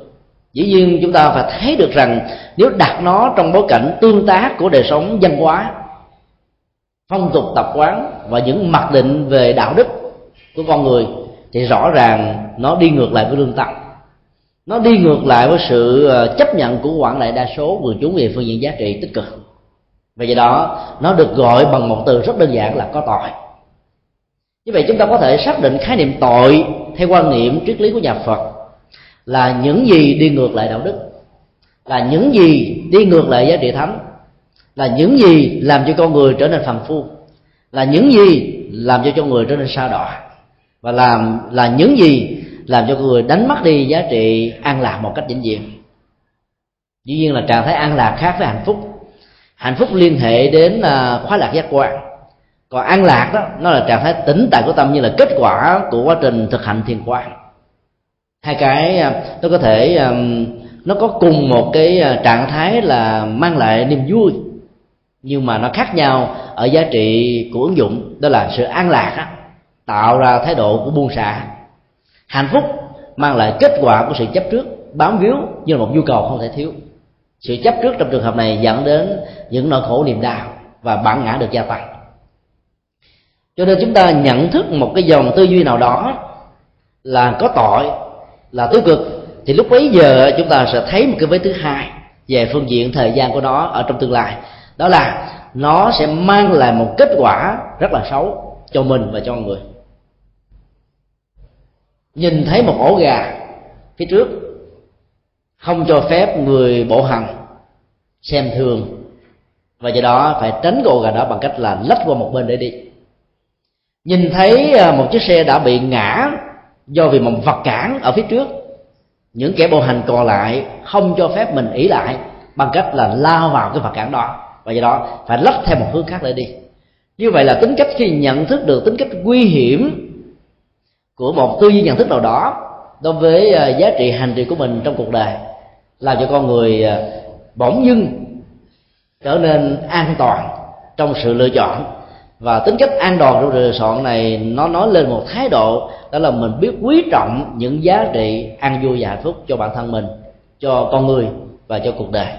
Dĩ nhiên chúng ta phải thấy được rằng nếu đặt nó trong bối cảnh tương tác của đời sống văn hóa, phong tục tập quán và những mặc định về đạo đức của con người, thì rõ ràng nó đi ngược lại với lương tâm, nó đi ngược lại với sự chấp nhận của quảng đại đa số quần chúng về phương diện giá trị tích cực. Vì vậy đó nó được gọi bằng một từ rất đơn giản là có tội. Như vậy chúng ta có thể xác định khái niệm tội theo quan niệm triết lý của nhà Phật là những gì đi ngược lại đạo đức, là những gì đi ngược lại giá trị thánh, là những gì làm cho con người trở nên phàm phu, là những gì làm cho người trở nên sa đọa, và là những gì làm cho người đánh mất đi giá trị an lạc một cách vĩnh viễn. Dĩ nhiên là trạng thái an lạc khác với hạnh phúc. Hạnh phúc liên hệ đến khoái lạc giác quan, còn an lạc đó nó là trạng thái tĩnh tại của tâm, như là kết quả của quá trình thực hành thiền quán. Hai cái nó có thể nó có cùng một cái trạng thái là mang lại niềm vui, nhưng mà nó khác nhau ở giá trị của ứng dụng. Đó là sự an lạc đó, tạo ra thái độ của buông xả. Hạnh phúc mang lại kết quả của sự chấp trước, bám víu như là một nhu cầu không thể thiếu. Sự chấp trước trong trường hợp này dẫn đến những nỗi khổ niềm đau và bản ngã được gia tăng. Cho nên chúng ta nhận thức một cái dòng tư duy nào đó là có tội, là tiêu cực, thì lúc bấy giờ chúng ta sẽ thấy một cái vế thứ hai về phương diện thời gian của nó ở trong tương lai. Đó là nó sẽ mang lại một kết quả rất là xấu cho mình và cho người. Nhìn thấy một ổ gà phía trước, không cho phép người bộ hành xem thường, và do đó phải tránh ổ gà đó bằng cách là lách qua một bên để đi. Nhìn thấy một chiếc xe đã bị ngã do vì một vật cản ở phía trước, những kẻ bộ hành còn lại không cho phép mình ỷ lại bằng cách là lao vào cái vật cản đó, và do đó phải lách theo một hướng khác để đi. Như vậy là tính cách khi nhận thức được tính cách nguy hiểm của một tư duy nhận thức nào đó đối với giá trị hành trì của mình trong cuộc đời, làm cho con người bỗng dưng trở nên an toàn trong sự lựa chọn. Và tính cách an toàn trong lựa chọn này nó nói lên một thái độ, đó là mình biết quý trọng những giá trị an vui và hạnh phúc cho bản thân mình, cho con người và cho cuộc đời.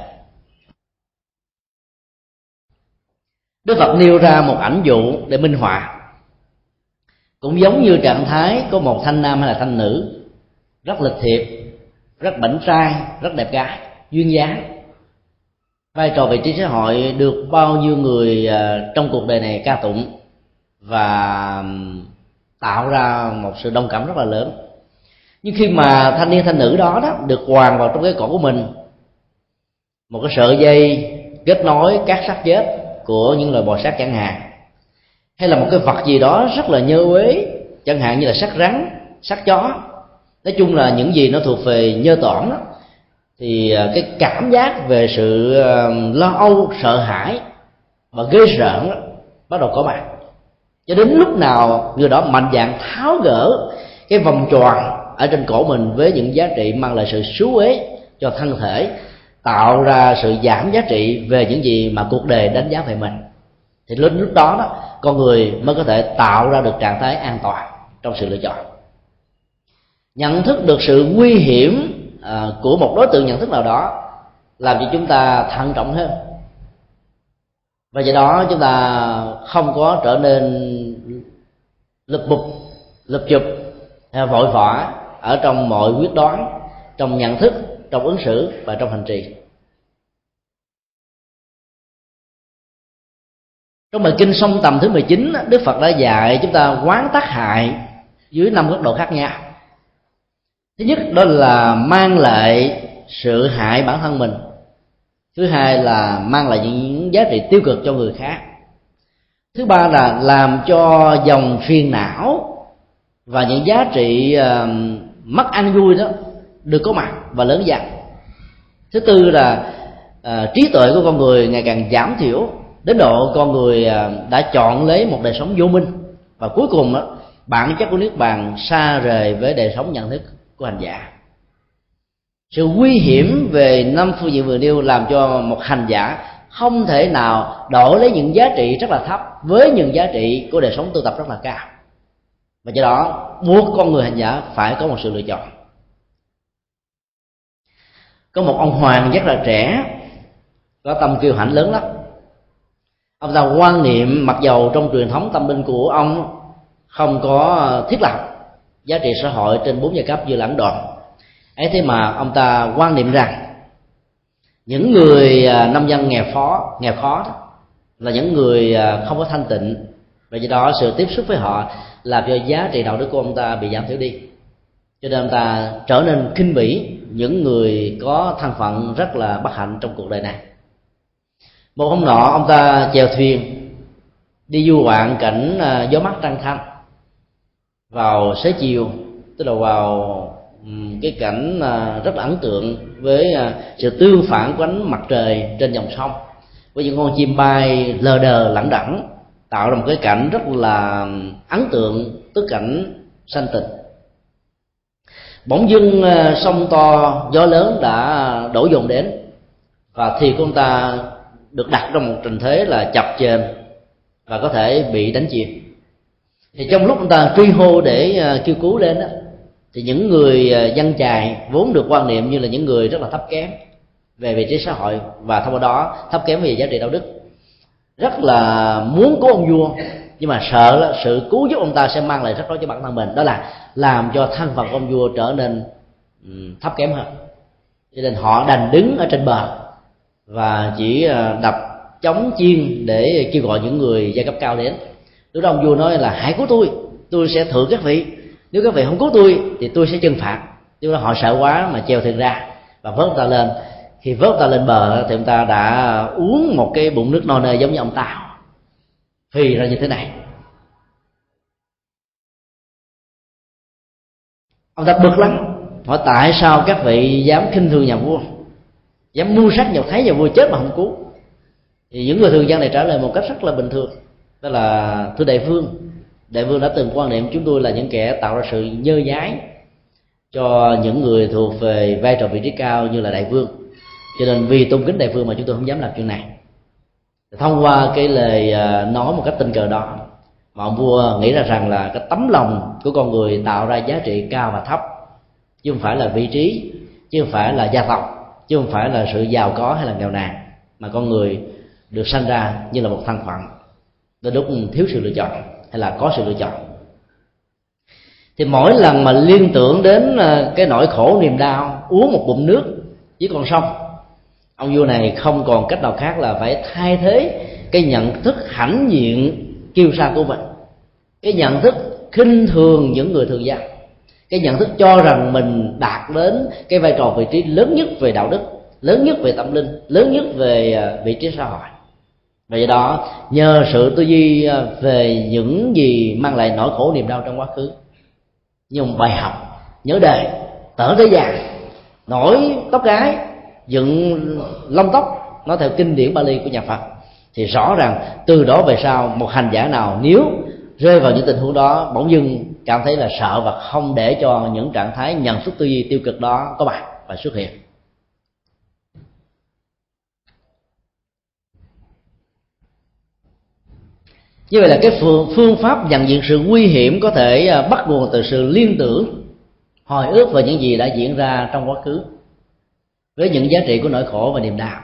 Đức Phật nêu ra một ảnh dụ để minh họa, cũng giống như trạng thái có một thanh nam hay là thanh nữ rất lịch thiệp, rất bảnh trai, rất đẹp gái, duyên dáng. Vai trò vị trí xã hội được bao nhiêu người trong cuộc đời này ca tụng và tạo ra một sự đồng cảm rất là lớn. Nhưng khi mà thanh niên thanh nữ đó được quàng vào trong cái cổ của mình một cái sợi dây kết nối các xác chết của những loài bò sát chẳng hạn, hay là một cái vật gì đó rất là nhơ uế chẳng hạn như là xác rắn, xác chó, nói chung là những gì nó thuộc về nhơ tởm đó, thì cái cảm giác về sự lo âu, sợ hãi và ghê rợn đó bắt đầu có mặt. Cho đến lúc nào người đó mạnh dạn tháo gỡ cái vòng tròn ở trên cổ mình với những giá trị mang lại sự xú uế cho thân thể, tạo ra sự giảm giá trị về những gì mà cuộc đời đánh giá về mình, thì lúc đó con người mới có thể tạo ra được trạng thái an toàn trong sự lựa chọn. Nhận thức được sự nguy hiểm của một đối tượng nhận thức nào đó làm cho chúng ta thận trọng hơn, và do đó chúng ta không có trở nên lụp bụp, lụp chụp hay vội vã ở trong mọi quyết đoán, trong nhận thức, trong ứng xử và trong hành trì. Trong bài kinh Song Tầm thứ 19, Đức Phật đã dạy chúng ta quán tác hại dưới 5 góc độ khác nhau. Thứ nhất đó là mang lại sự hại bản thân mình. Thứ hai là mang lại những giá trị tiêu cực cho người khác. Thứ ba là làm cho dòng phiền não và những giá trị mất an vui đó được có mặt và lớn dần. Thứ tư là trí tuệ của con người ngày càng giảm thiểu đến độ con người đã chọn lấy một đời sống vô minh, và cuối cùng đó, bản chất của niết bàn xa rời với đời sống nhận thức của hành giả. Sự nguy hiểm về 5 phương diện vừa nêu làm cho một hành giả không thể nào đổi lấy những giá trị rất là thấp với những giá trị của đời sống tu tập rất là cao, và do đó buộc con người hành giả phải có một sự lựa chọn. Có một ông hoàng rất là trẻ, có tâm kiêu hãnh lớn lắm. Ông ta quan niệm, mặc dầu trong truyền thống tâm linh của ông không có thiết lập giá trị xã hội trên 4 giai cấp như là Ấn Độ, ấy thế mà ông ta quan niệm rằng những người nông dân nghèo khó đó, là những người không có thanh tịnh, và do đó sự tiếp xúc với họ làm cho giá trị đạo đức của ông ta bị giảm thiểu đi. Cho nên ông ta trở nên khinh bỉ những người có thân phận rất là bất hạnh trong cuộc đời này. Một hôm nọ, ông ta chèo thuyền đi du ngoạn cảnh gió mát trăng thanh vào xế chiều, tức là vào cái cảnh rất là ấn tượng với sự tương phản của ánh mặt trời trên dòng sông, với những con chim bay lờ đờ lẳng đẳng, tạo ra một cái cảnh rất là ấn tượng, tức cảnh sanh tịch. Bỗng dưng sông to gió lớn đã đổ dồn đến, và thuyền của ông ta được đặt trong một tình thế là chập chềnh và có thể bị đánh chìm. Thì trong lúc ông ta truy hô để kêu cứu lên đó, thì những người dân chài vốn được quan niệm như là những người rất là thấp kém về vị trí xã hội, và thông qua đó thấp kém về giá trị đạo đức, rất là muốn cứu ông vua, nhưng mà sợ là sự cứu giúp ông ta sẽ mang lại rắc rối cho bản thân mình, đó là làm cho thân phận của ông vua trở nên thấp kém hơn. Cho nên họ đành đứng ở trên bờ và chỉ đập chống chiên để kêu gọi những người giai cấp cao đến. Lúc đó ông vua nói là hãy cứu tôi sẽ thưởng các vị, nếu các vị không cứu tôi thì tôi sẽ trừng phạt. Lúc đó họ sợ quá mà treo thuyền ra và vớt ông ta lên. Khi vớt ông ta lên bờ thì ông ta đã uống một cái bụng nước no nê giống như ông Tàu, phì ra như thế này. Ông ta bực lắm, hỏi tại sao các vị dám khinh thường nhà vua, dám mưu sát nhục thấy nhà vua chết mà không cứu. Thì những người thường dân này trả lời một cách rất là bình thường, đó là thưa đại vương đã từng quan niệm chúng tôi là những kẻ tạo ra sự nhơ nhái cho những người thuộc về vai trò vị trí cao như là đại vương, cho nên vì tôn kính đại vương mà chúng tôi không dám làm chuyện này. Thông qua cái lời nói một cách tình cờ đó mà ông vua nghĩ ra rằng là cái tấm lòng của con người tạo ra giá trị cao và thấp, chứ không phải là vị trí, chứ không phải là gia tộc, chứ không phải là sự giàu có hay là nghèo nàn, mà con người được sanh ra như là một thân phận, đến lúc thiếu sự lựa chọn hay là có sự lựa chọn. Thì mỗi lần mà liên tưởng đến cái nỗi khổ niềm đau uống một bụng nước dưới con sông, ông vua này không còn cách nào khác là phải thay thế cái nhận thức hãnh diện kiêu sa của mình, cái nhận thức khinh thường những người thường dân, cái nhận thức cho rằng mình đạt đến cái vai trò vị trí lớn nhất về đạo đức, lớn nhất về tâm linh, lớn nhất về vị trí xã hội. Và do đó nhờ sự tư duy về những gì mang lại nỗi khổ niềm đau trong quá khứ, như một bài học nhớ đời, tở tới già, nổi tóc gái, dựng lông tóc, nói theo kinh điển Bali của nhà Phật, thì rõ ràng từ đó về sau một hành giả nào nếu rơi vào những tình huống đó bỗng dưng cảm thấy là sợ và không để cho những trạng thái nhận thức tư duy tiêu cực đó có mặt và xuất hiện. Như vậy là cái phương pháp nhận diện sự nguy hiểm có thể bắt nguồn từ sự liên tưởng, hồi ức về những gì đã diễn ra trong quá khứ với những giá trị của nỗi khổ và niềm đau.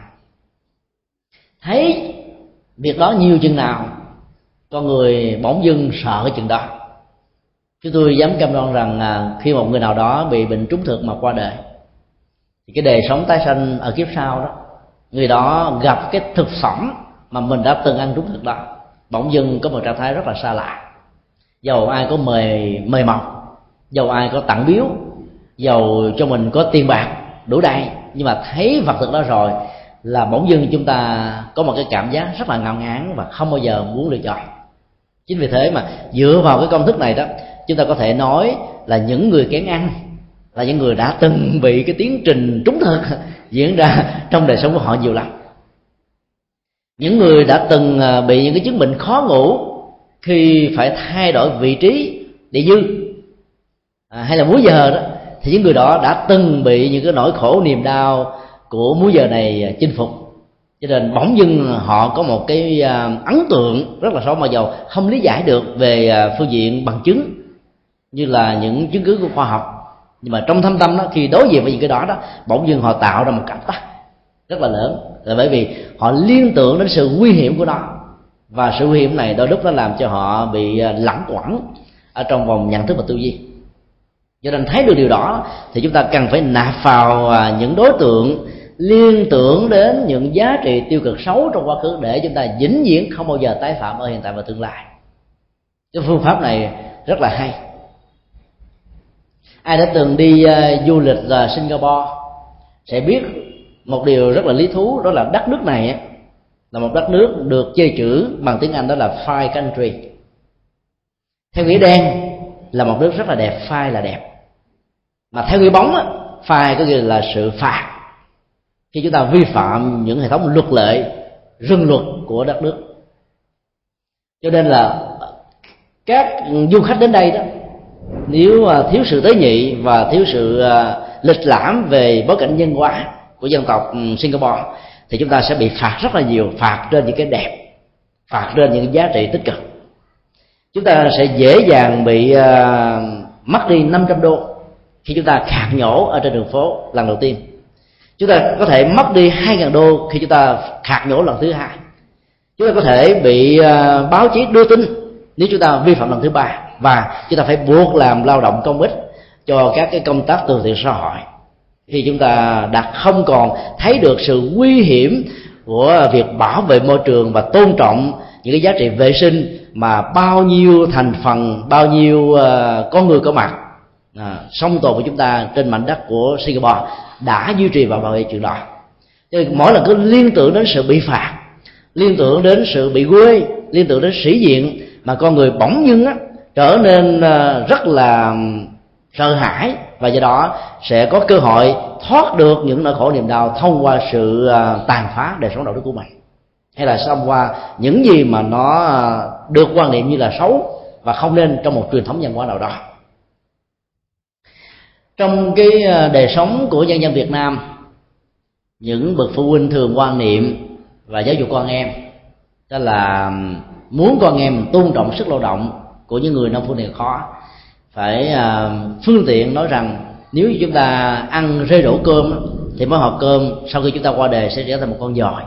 Thấy việc đó nhiều chừng nào, con người bỗng dưng sợ chừng đó. Chúng tôi dám cam đoan rằng khi một người nào đó bị bệnh trúng thực mà qua đời, thì cái đời sống tái sanh ở kiếp sau đó, người đó gặp cái thực phẩm mà mình đã từng ăn trúng thực đó, bỗng dưng có một trạng thái rất là xa lạ. Dầu ai có mời mọc, dầu ai có tặng biếu, dầu cho mình có tiền bạc đủ đầy, nhưng mà thấy vật thực đó rồi là bỗng dưng chúng ta có một cái cảm giác rất là ngao ngán và không bao giờ muốn lựa chọn. Chính vì thế mà dựa vào cái công thức này đó, chúng ta có thể nói là những người kén ăn là những người đã từng bị cái tiến trình trúng thực diễn ra trong đời sống của họ nhiều lắm. Những người đã từng bị những cái chứng bệnh khó ngủ khi phải thay đổi vị trí địa dư hay là múi giờ đó, thì những người đó đã từng bị những cái nỗi khổ niềm đau của múi giờ này chinh phục, cho nên bỗng dưng họ có một cái ấn tượng rất là xấu, mà dầu không lý giải được về phương diện bằng chứng như là những chứng cứ của khoa học, Nhưng mà trong thâm tâm đó, khi đối diện với những cái đó bỗng dưng họ tạo ra một cảm tắc rất là lớn, là bởi vì họ liên tưởng đến sự nguy hiểm của nó, và sự nguy hiểm này đôi lúc nó làm cho họ bị lẳng quẩn ở trong vòng nhận thức và tư duy. Cho nên thấy được điều đó thì chúng ta cần phải nạp vào những đối tượng liên tưởng đến những giá trị tiêu cực xấu trong quá khứ, để chúng ta vĩnh viễn không bao giờ tái phạm ở hiện tại và tương lai. Cái phương pháp này rất là hay. Ai đã từng đi du lịch Singapore sẽ biết một điều rất là lý thú, đó là đất nước này là một đất nước được chê chữ bằng tiếng Anh đó là fine country. Theo nghĩa đen là một nước rất là đẹp, fine là đẹp, mà theo nghĩa bóng fine có nghĩa là sự phạt khi chúng ta vi phạm những hệ thống luật lệ, rừng luật của đất nước. Cho nên là các du khách đến đây đó, nếu thiếu sự tế nhị và thiếu sự lịch lãm về bối cảnh nhân hóa của dân tộc Singapore thì chúng ta sẽ bị phạt rất là nhiều, phạt trên những cái đẹp, phạt trên những giá trị tích cực. Chúng ta sẽ dễ dàng bị mất đi 500 đô khi chúng ta khạc nhổ ở trên đường phố lần đầu tiên. Chúng ta có thể mất đi 2.000 đô khi chúng ta khạc nhổ lần thứ hai. Chúng ta có thể bị báo chí đưa tin nếu chúng ta vi phạm lần thứ ba, và chúng ta phải buộc làm lao động công ích cho các cái công tác từ thiện xã hội. Khi chúng ta đã không còn thấy được sự nguy hiểm của việc bảo vệ môi trường và tôn trọng những cái giá trị vệ sinh mà bao nhiêu thành phần, bao nhiêu con người có mặt song tồn của chúng ta trên mảnh đất của Singapore đã duy trì và bảo vệ chuyện đó. Cho nên mỗi lần cứ liên tưởng đến sự bị phạt, liên tưởng đến sự bị quê, liên tưởng đến sĩ diện, mà con người bỗng dưng trở nên rất là sợ hãi, và do đó sẽ có cơ hội thoát được những nỗi khổ niềm đau thông qua sự tàn phá đời sống đạo đức của mình, hay là thông qua những gì mà nó được quan niệm như là xấu và không nên trong một truyền thống văn hóa nào đó. Trong cái đời sống của nhân dân Việt Nam, những bậc phụ huynh thường quan niệm và giáo dục con em đó là muốn con em tôn trọng sức lao động của những người nông phụ nghèo khó, phải phương tiện nói rằng nếu chúng ta ăn rê đổ cơm thì mỗi hộp cơm sau khi chúng ta qua đời sẽ trở thành một con giòi.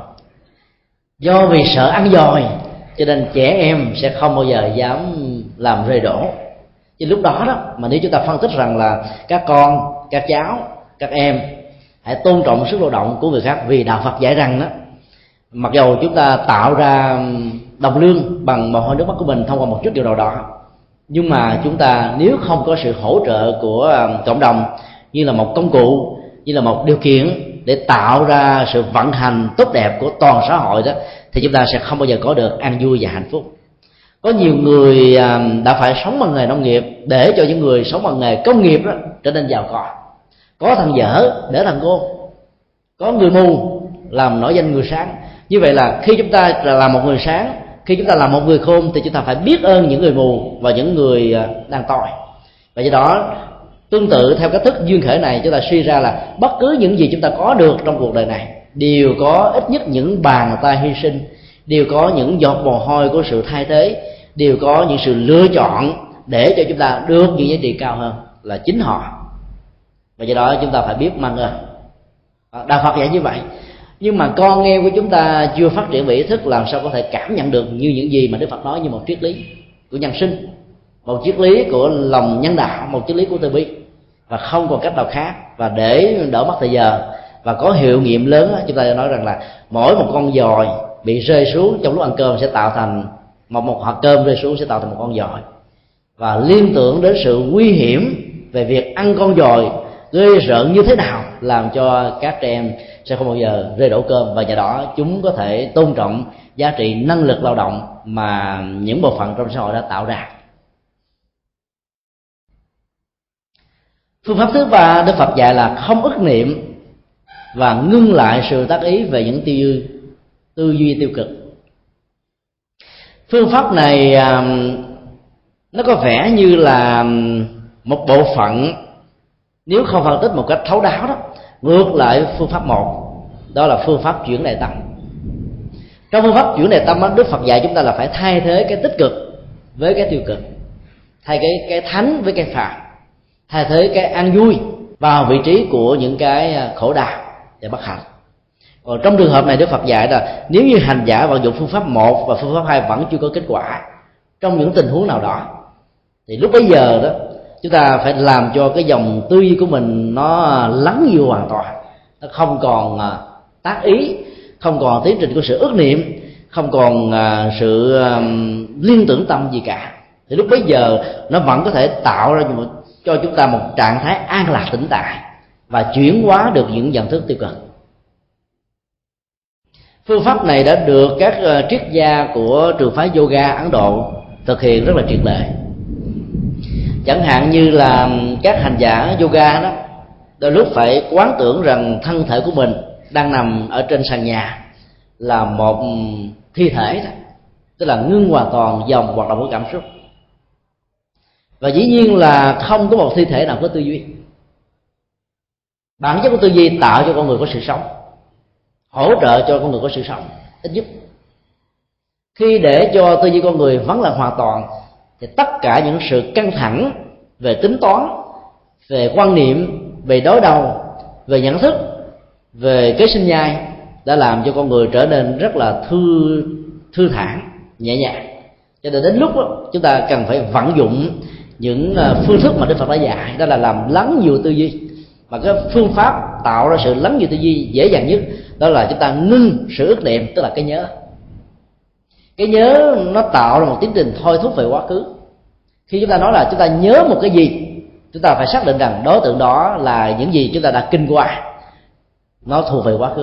Do vì sợ ăn giòi cho nên trẻ em sẽ không bao giờ dám làm rê đổ. Thì lúc đó mà nếu chúng ta phân tích rằng là các con, các cháu, các em hãy tôn trọng sức lao động của người khác, vì đạo Phật dạy rằng đó, mặc dầu chúng ta tạo ra đồng lương bằng mồ hôi nước mắt của mình thông qua một chút điều nào đó, nhưng mà chúng ta nếu không có sự hỗ trợ của cộng đồng như là một công cụ, như là một điều kiện để tạo ra sự vận hành tốt đẹp của toàn xã hội đó, thì chúng ta sẽ không bao giờ có được an vui và hạnh phúc. Có nhiều người đã phải sống bằng nghề nông nghiệp để cho những người sống bằng nghề công nghiệp đó trở nên giàu có. Có thằng dở để thằng khôn, có người mù làm nổi danh người sáng. Như vậy là khi chúng ta làm một người sáng, khi chúng ta làm một người khôn, thì chúng ta phải biết ơn những người mù và những người đang tội. Và do đó tương tự theo cách thức duyên khởi này, chúng ta suy ra là bất cứ những gì chúng ta có được trong cuộc đời này đều có ít nhất những bàn tay hy sinh, đều có những giọt mồ hôi của sự thay thế, đều có những sự lựa chọn để cho chúng ta được những giá trị cao hơn là chính họ. Và do đó chúng ta phải biết mang ơn. Đạo Phật dạy như vậy. Nhưng mà con em của chúng ta chưa phát triển về ý thức, làm sao có thể cảm nhận được như những gì mà Đức Phật nói như một triết lý của nhân sinh, một triết lý của lòng nhân đạo, một triết lý của từ bi, và không còn cách nào khác. Và để đỡ mất thời giờ và có hiệu nghiệm lớn, chúng ta nói rằng là mỗi một con giòi bị rơi xuống trong lúc ăn cơm sẽ tạo thành một hạt cơm rơi xuống sẽ tạo thành một con giòi, và liên tưởng đến sự nguy hiểm về việc ăn con giòi ghê rợn như thế nào làm cho các trẻ em sẽ không bao giờ rơi đổ cơm, và do đó chúng có thể tôn trọng giá trị năng lực lao động mà những bộ phận trong xã hội đã tạo ra. Phương pháp thứ ba Đức Phật dạy là không ức niệm và ngưng lại sự tác ý về những tư duy tiêu cực. Phương pháp này nó có vẻ như là một bộ phận, nếu không phân tích một cách thấu đáo đó, ngược lại phương pháp một, đó là phương pháp chuyển đề tâm. Trong phương pháp chuyển đề tâm đó, Đức Phật dạy chúng ta là phải thay thế cái tích cực với cái tiêu cực, thay cái thánh với cái phàm, thay thế cái an vui vào vị trí của những cái khổ đau và bất hạnh. Còn trong trường hợp này Đức Phật dạy là nếu như hành giả vận dụng phương pháp 1 và phương pháp 2 vẫn chưa có kết quả trong những tình huống nào đó, thì lúc bấy giờ đó chúng ta phải làm cho cái dòng tư duy của mình nó lắng dịu hoàn toàn, nó không còn tác ý, không còn tiến trình của sự ức niệm, không còn sự liên tưởng tâm gì cả. Thì lúc bấy giờ nó vẫn có thể tạo ra cho chúng ta một trạng thái an lạc tĩnh tại và chuyển hóa được những nhận thức tiêu cực. Phương pháp này đã được các triết gia của trường phái yoga Ấn Độ thực hiện rất là triệt để. Chẳng hạn như là các hành giả yoga đó, đôi lúc phải quán tưởng rằng thân thể của mình đang nằm ở trên sàn nhà là một thi thể đó, tức là ngưng hoàn toàn dòng hoạt động của cảm xúc. Và dĩ nhiên là không có một thi thể nào có tư duy. Bản chất của tư duy tạo cho con người có sự sống, hỗ trợ cho con người có sự sống ít nhất. Khi để cho tư duy con người vắng lặng hoàn toàn thì tất cả những sự căng thẳng về tính toán, về quan niệm, về đối đầu, về nhận thức, về kế sinh nhai đã làm cho con người trở nên rất là thư thản, nhẹ nhàng. Cho nên đến lúc đó, chúng ta cần phải vận dụng những phương thức mà Đức Phật đã dạy, đó là làm lắng dịu tư duy. Mà cái phương pháp tạo ra sự lắng dịu tư duy dễ dàng nhất đó là chúng ta ngưng sự ức niệm, tức là cái nhớ. Cái nhớ nó tạo ra một tiến trình thôi thúc về quá khứ. Khi chúng ta nói là chúng ta nhớ một cái gì, chúng ta phải xác định rằng đối tượng đó là những gì chúng ta đã kinh qua, nó thuộc về quá khứ.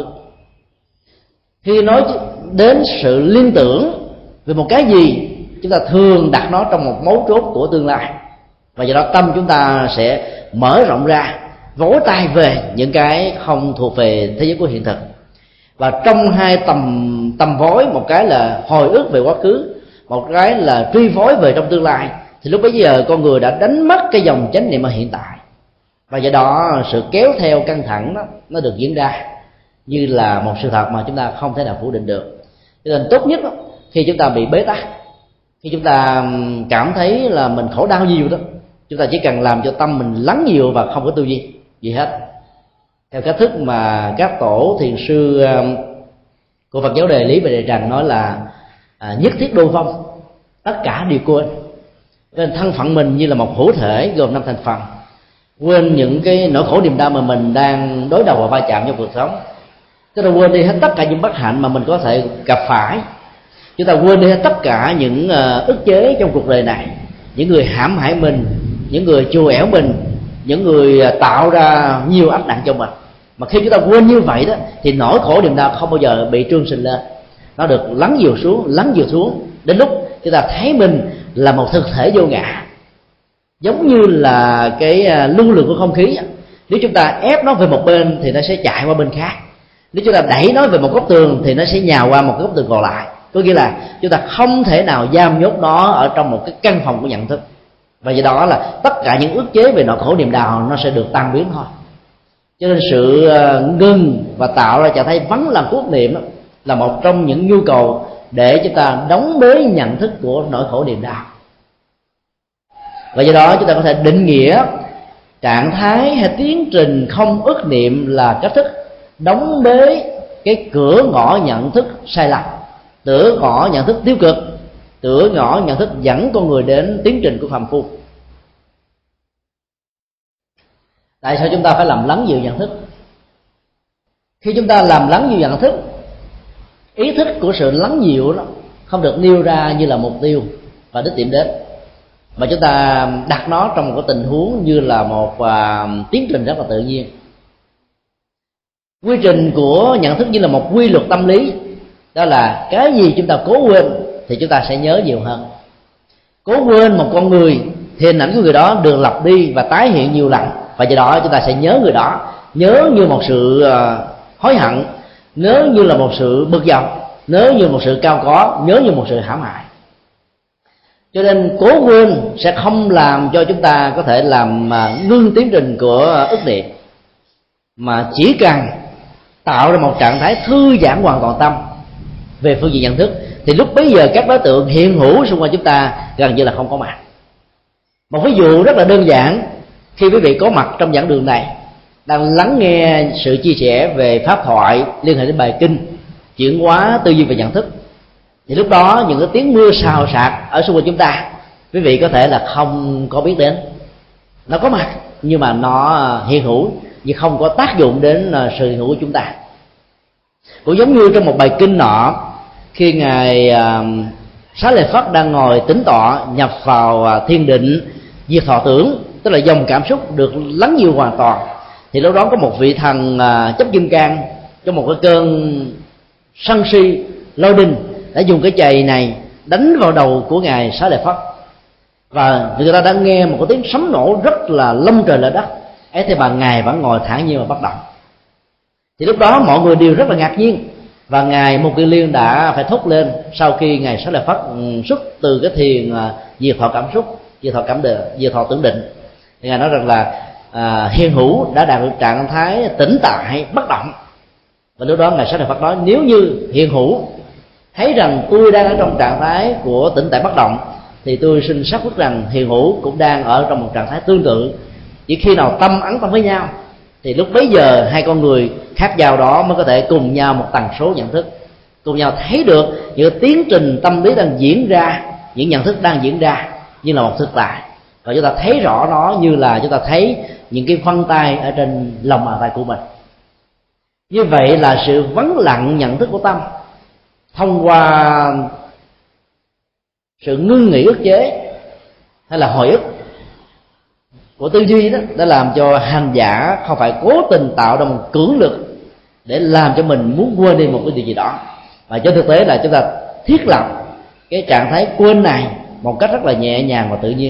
Khi nói đến sự liên tưởng về một cái gì, chúng ta thường đặt nó trong một mấu chốt của tương lai, và do đó tâm chúng ta sẽ mở rộng ra, vỗ tay về những cái không thuộc về thế giới của hiện thực. Và trong hai tầm vối, một cái là hồi ức về quá khứ, một cái là truy phối về trong tương lai, thì lúc bấy giờ con người đã đánh mất cái dòng chánh niệm ở hiện tại, và do đó sự kéo theo căng thẳng đó nó được diễn ra như là một sự thật mà chúng ta không thể nào phủ định được. Cho nên tốt nhất đó, khi chúng ta bị bế tắc, khi chúng ta cảm thấy là mình khổ đau nhiều đó, chúng ta chỉ cần làm cho tâm mình lắng nhiều và không có tư duy gì hết, theo cách thức mà các tổ thiền sư của Phật giáo Đề Lý và Đề Trần nói là nhất thiết đô vong, tất cả đều quên. Nên thân phận mình như là một hữu thể gồm 5 thành phần, quên những cái nỗi khổ niềm đau mà mình đang đối đầu và va chạm trong cuộc sống. Chúng ta quên đi hết tất cả những bất hạnh mà mình có thể gặp phải. Chúng ta quên đi hết tất cả những ức chế trong cuộc đời này, những người hãm hại mình, những người chùa ẻo mình, những người tạo ra nhiều áp nặng cho mình. Mà khi chúng ta quên như vậy đó, thì nỗi khổ niềm đau không bao giờ bị trương sinh lên, nó được lắng dịu xuống. Đến lúc chúng ta thấy mình là một thực thể vô ngã, giống như là cái lưu lượng của không khí. Nếu chúng ta ép nó về một bên thì nó sẽ chạy qua bên khác, nếu chúng ta đẩy nó về một góc tường thì nó sẽ nhào qua một cái góc tường còn lại. Có nghĩa là chúng ta không thể nào giam nhốt nó ở trong một cái căn phòng của nhận thức, và do đó là tất cả những ức chế về nỗi khổ niềm đau nó sẽ được tan biến thôi. Cho nên sự ngừng và tạo ra trạng thái vắng lặng của ức niệm là một trong những nhu cầu để chúng ta đóng bế nhận thức của nỗi khổ niềm đau. Và do đó chúng ta có thể định nghĩa trạng thái hay tiến trình không ức niệm là cách thức đóng bế cái cửa ngõ nhận thức sai lầm, cửa ngõ nhận thức tiêu cực, cửa ngõ nhận thức dẫn con người đến tiến trình của phàm phu. Tại sao chúng ta phải làm lắng dịu nhận thức? Khi chúng ta làm lắng dịu nhận thức, ý thức của sự lắng dịu đó không được nêu ra như là mục tiêu và đích điểm đến, mà chúng ta đặt nó trong một cái tình huống như là một tiến trình rất là tự nhiên. Quy trình của nhận thức như là một quy luật tâm lý, đó là cái gì chúng ta cố quên thì chúng ta sẽ nhớ nhiều hơn. Cố quên một con người thì hình ảnh của người đó được lặp đi và tái hiện nhiều lần, và do đó chúng ta sẽ nhớ người đó, nhớ như một sự hối hận, nhớ như là một sự bực dọc, nhớ như một sự cao có, nhớ như một sự hãm hại. Cho nên cố quên sẽ không làm cho chúng ta có thể làm ngưng tiến trình của ức niệm, mà chỉ cần tạo ra một trạng thái thư giãn hoàn toàn tâm về phương diện nhận thức, thì lúc bấy giờ các đối tượng hiện hữu xung quanh chúng ta gần như là không có mặt. Một ví dụ rất là đơn giản, Khi quý vị có mặt trong giảng đường này, đang lắng nghe sự chia sẻ về pháp thoại liên hệ đến bài kinh, chuyển hóa tư duy và nhận thức, thì lúc đó những cái tiếng mưa xào xạc ở xung quanh chúng ta, quý vị có thể là không có biết đến. Nó có mặt nhưng mà nó hiện hữu, nhưng không có tác dụng đến sự hiện hữu của chúng ta. Cũng giống như trong một bài kinh nọ, khi ngài Xá Lợi Phất đang ngồi tĩnh tọa nhập vào thiền định diệt thọ tưởng, tức là dòng cảm xúc được lắng dịu hoàn toàn, thì lúc đó có một vị thần chấp kim cang trong một cái cơn sân si lôi đình đã dùng cái chày này đánh vào đầu của ngài Xá Lợi Phất, và người ta đã nghe một cái tiếng sấm nổ rất là lông trời lở đất. Ấy thế mà ngài vẫn ngồi thản nhiên và bất động. Thì lúc đó mọi người đều rất là ngạc nhiên, và ngài Mục Kiền Liên đã phải thốt lên sau khi ngài Xá Lợi Phất xuất từ cái thiền diệt thọ cảm xúc, diệt thọ tưởng định, thì ngài nói rằng là hiện hữu đã đạt được trạng thái tĩnh tại bất động. Và lúc đó ngài Xá Lợi Phất nói, nếu như hiện hữu thấy rằng tôi đang ở trong trạng thái của tĩnh tại bất động, thì tôi xin xác quyết rằng hiện hữu cũng đang ở trong một trạng thái tương tự. Chỉ khi nào tâm ấn tâm với nhau, thì lúc bấy giờ hai con người khác nhau đó mới có thể cùng nhau một tần số nhận thức, cùng nhau thấy được những tiến trình tâm lý đang diễn ra, những nhận thức đang diễn ra như là một thực tại, và chúng ta thấy rõ nó như là chúng ta thấy những cái vân tay ở trên lòng bàn tay của mình. Như vậy là sự vắng lặng nhận thức của tâm thông qua sự ngưng nghĩ ức chế hay là hồi ức của tư duy đó, đã làm cho hành giả không phải cố tình tạo ra một cưỡng lực để làm cho mình muốn quên đi một cái điều gì đó, mà trên thực tế là chúng ta thiết lập cái trạng thái quên này một cách rất là nhẹ nhàng và tự nhiên.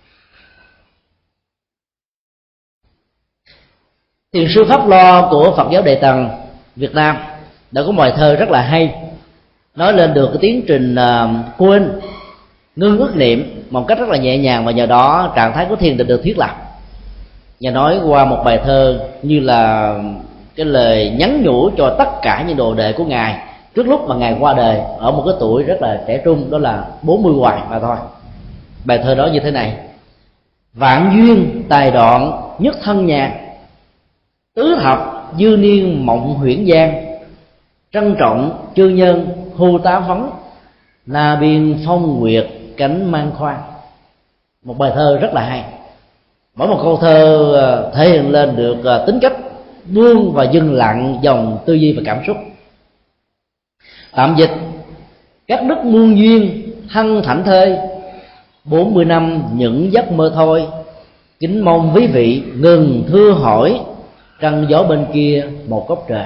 Thiền sư Pháp Lo của Phật giáo Đại Tần Việt Nam đã có một bài thơ rất là hay, nói lên được cái tiến trình quên, ngưng ức niệm một cách rất là nhẹ nhàng, và nhờ đó trạng thái của thiền định được thiết lập. Nhà nói qua một bài thơ như là cái lời nhắn nhủ cho tất cả những đồ đệ của ngài trước lúc mà ngài qua đời ở một cái tuổi rất là trẻ trung, đó là 40 hoài mà thôi. Bài thơ đó như thế này: vạn duyên tài đoạn nhất thân nhàn, tứ thập dư niên mộng huyễn gian, trân trọng chư nhân hưu tá vấn, na biên phong nguyệt cánh mang khoan. Một bài thơ rất là hay. Mỗi một câu thơ thể hiện lên được tính cách buông và dừng lặng dòng tư duy và cảm xúc. Tạm dịch: các đức muôn duyên thân thảnh thơi, 40 năm những giấc mơ thôi, kính mong quý vị ngừng thưa hỏi, trăng gió bên kia một góc trời.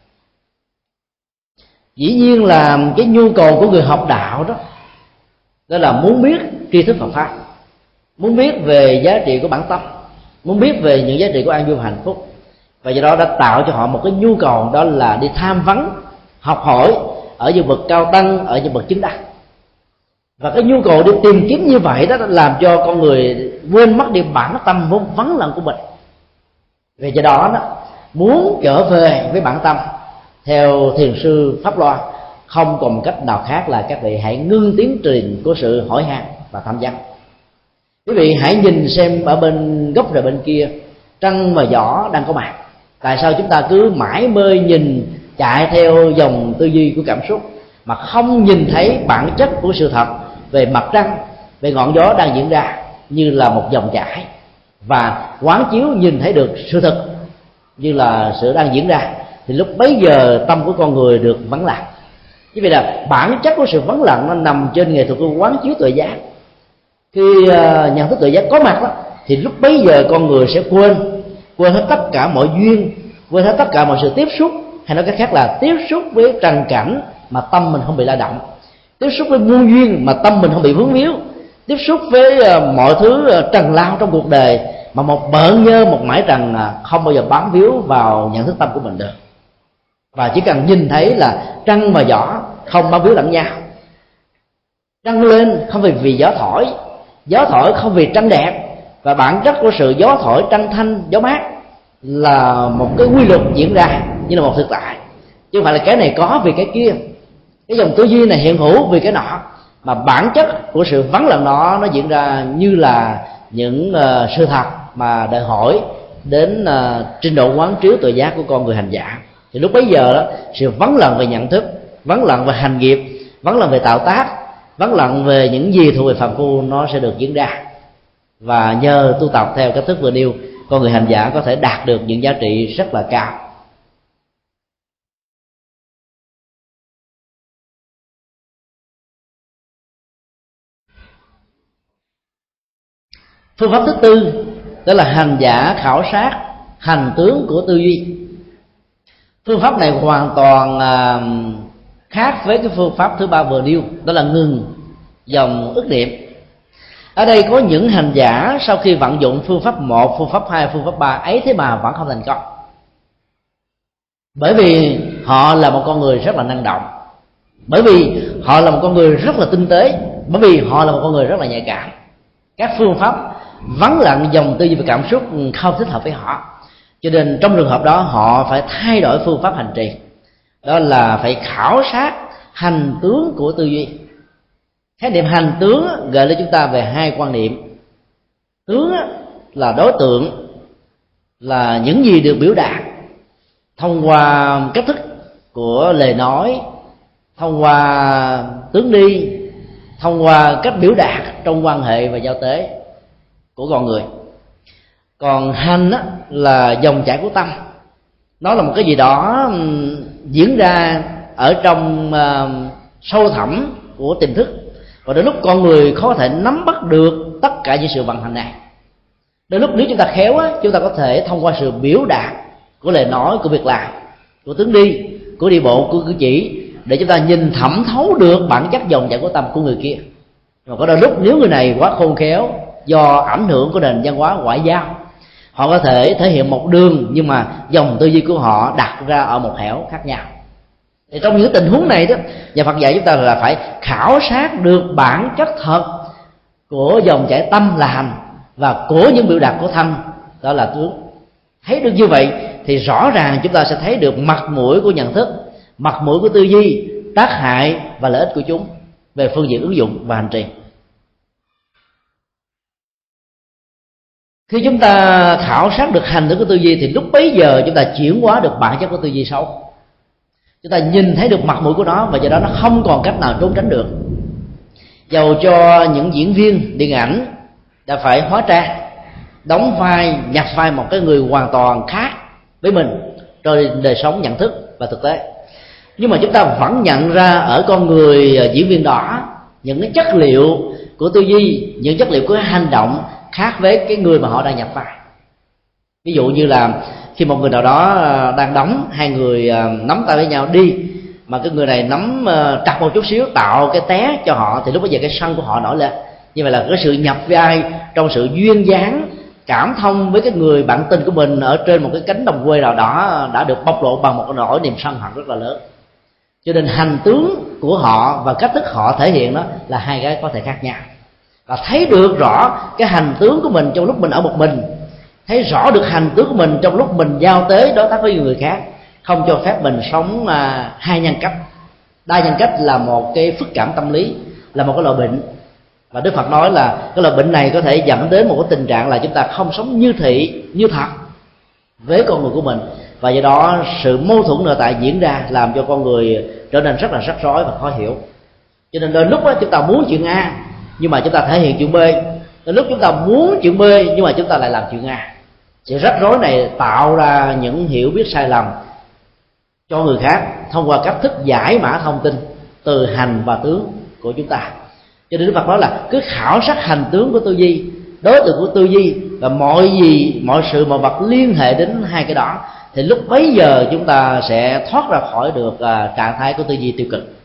Dĩ nhiên là cái nhu cầu của người học đạo đó là muốn biết tri thức Phật pháp, muốn biết về giá trị của bản tâm, muốn biết về những giá trị của an vui và hạnh phúc, và do đó đã tạo cho họ một cái nhu cầu, đó là đi tham vấn học hỏi ở những bậc cao tăng, ở những bậc chứng đắc. Và cái nhu cầu đi tìm kiếm như vậy đó làm cho con người quên mất đi bản tâm vốn vắng lặng của mình. Vì do đó muốn trở về với bản tâm, theo thiền sư Pháp Loa, không còn cách nào khác là các vị hãy ngưng tiến trình của sự hỏi han và tham vấn. Quý vị hãy nhìn xem ở bên góc rời bên kia, trăng và gió đang có mặt. Tại sao chúng ta cứ mãi mê nhìn, chạy theo dòng tư duy của cảm xúc mà không nhìn thấy bản chất của sự thật về mặt trăng, về ngọn gió đang diễn ra như là một dòng chảy, và quán chiếu nhìn thấy được sự thật như là sự đang diễn ra, thì lúc bấy giờ tâm của con người được vắng lặng. Như vậy là bản chất của sự vắng lặng nó nằm trên nghệ thuật của quán chiếu tuệ giác. Khi nhận thức tuệ giác có mặt đó, thì lúc bấy giờ con người sẽ quên hết tất cả mọi duyên, quên hết tất cả mọi sự tiếp xúc, hay nói cách khác là tiếp xúc với trần cảnh mà tâm mình không bị la động, tiếp xúc với muôn duyên mà tâm mình không bị vướng víu, tiếp xúc với mọi thứ trần lao trong cuộc đời mà một bợn nhơ, một mải trần không bao giờ bám víu vào nhận thức tâm của mình được. Và chỉ cần nhìn thấy là trăng và gió không bám víu lẫn nhau, trăng lên không vì gió thổi không vì trăng đẹp, và bản chất của sự gió thổi, trăng thanh, gió mát là một cái quy luật diễn ra như là một thực tại, chứ không phải là cái này có vì cái kia, cái dòng tư duy này hiện hữu vì cái nọ, mà bản chất của sự vắng lặng nó diễn ra như là những sự thật mà đòi hỏi đến trình độ quán chiếu tự giác của con người hành giả. Thì lúc bấy giờ đó, sự vắng lặng về nhận thức, vắng lặng về hành nghiệp, vắng lặng về tạo tác, vắng lặng về những gì thuộc về phàm phu nó sẽ được diễn ra. Và nhờ tu tập theo cách thức vừa nêu, con người hành giả có thể đạt được những giá trị rất là cao. Phương pháp thứ tư đó là hành giả khảo sát hành tướng của tư duy. Phương pháp này hoàn toàn khác với cái phương pháp thứ ba vừa nêu, đó là ngừng dòng ức niệm. Ở đây có những hành giả sau khi vận dụng phương pháp 1, phương pháp 2, phương pháp 3 ấy thế mà vẫn không thành công. Bởi vì họ là một con người rất là năng động, bởi vì họ là một con người rất là tinh tế, bởi vì họ là một con người rất là nhạy cảm. Các phương pháp vắng lặng dòng tư duy và cảm xúc không thích hợp với họ, cho nên trong trường hợp đó họ phải thay đổi phương pháp hành trì, đó là phải khảo sát hành tướng của tư duy. Khái niệm hành tướng gợi lên chúng ta về hai quan niệm. Tướng là đối tượng, là những gì được biểu đạt thông qua cách thức của lời nói, thông qua tướng đi, thông qua cách biểu đạt trong quan hệ và giao tế của con người. Còn hành là dòng chảy của tâm, nó là một cái gì đó diễn ra ở trong sâu thẳm của tiềm thức, và đến lúc con người khó thể nắm bắt được tất cả những sự vận hành này. Đến lúc nếu chúng ta khéo chúng ta có thể thông qua sự biểu đạt của lời nói, của việc làm, của tướng đi, của đi bộ, của cử chỉ, để chúng ta nhìn thẩm thấu được bản chất dòng chảy của tâm của người kia. Mà có đôi lúc nếu người này quá khôn khéo do ảnh hưởng của nền văn hóa ngoại giao, họ có thể thể hiện một đường nhưng mà dòng tư duy của họ đặt ra ở một hẻo khác nhau. Thì trong những tình huống này đó, nhà Phật dạy chúng ta là phải khảo sát được bản chất thật của dòng chảy tâm là hành, và của những biểu đạt của thân đó là tướng. Thấy được như vậy thì rõ ràng chúng ta sẽ thấy được mặt mũi của nhận thức, mặt mũi của tư duy, tác hại và lợi ích của chúng về phương diện ứng dụng và hành trì. Khi chúng ta khảo sát được hành tướng của tư duy thì lúc bấy giờ chúng ta chuyển hóa được bản chất của tư duy xấu. Chúng ta nhìn thấy được mặt mũi của nó, và do đó nó không còn cách nào trốn tránh được. Dầu cho những diễn viên điện ảnh đã phải hóa trang, đóng vai, nhập vai một cái người hoàn toàn khác với mình trong đời sống, nhận thức và thực tế, nhưng mà chúng ta vẫn nhận ra ở con người diễn viên đó những cái chất liệu của tư duy, những chất liệu của hành động khác với cái người mà họ đang nhập vai. Ví dụ như là khi một người nào đó đang đóng, hai người nắm tay với nhau đi, mà cái người này nắm chặt một chút xíu tạo cái té cho họ, thì lúc bây giờ cái sân của họ nổi lên. Như vậy là cái sự nhập vai trong sự duyên dáng, cảm thông với cái người bạn tình của mình ở trên một cái cánh đồng quê nào đó đã được bộc lộ bằng một cái nỗi niềm sân hận rất là lớn. Cho nên hành tướng của họ và cách thức họ thể hiện đó là hai cái có thể khác nhau. Và thấy được rõ cái hành tướng của mình trong lúc mình ở một mình, thấy rõ được hành tướng của mình trong lúc mình giao tế đối tác với người khác, không cho phép mình sống hai nhân cách. Đa nhân cách là một cái phức cảm tâm lý, là một cái loại bệnh, và Đức Phật nói là cái loại bệnh này có thể dẫn đến một cái tình trạng là chúng ta không sống như thị, như thật với con người của mình, và do đó sự mâu thuẫn nội tại diễn ra làm cho con người trở nên rất là rắc rối và khó hiểu. Cho nên đôi lúc đó, chúng ta muốn chuyện A nhưng mà chúng ta thể hiện chuyện B, đôi lúc chúng ta muốn chuyện B nhưng mà chúng ta lại làm chuyện A. Sự rắc rối này tạo ra những hiểu biết sai lầm cho người khác thông qua cách thức giải mã thông tin từ hành và tướng của chúng ta. Cho nên Đức Phật nói là cứ khảo sát hành tướng của tư duy, đối tượng của tư duy, và mọi gì, mọi sự, mọi vật liên hệ đến hai cái đó, thì lúc bấy giờ chúng ta sẽ thoát ra khỏi được trạng thái của tư duy tiêu cực.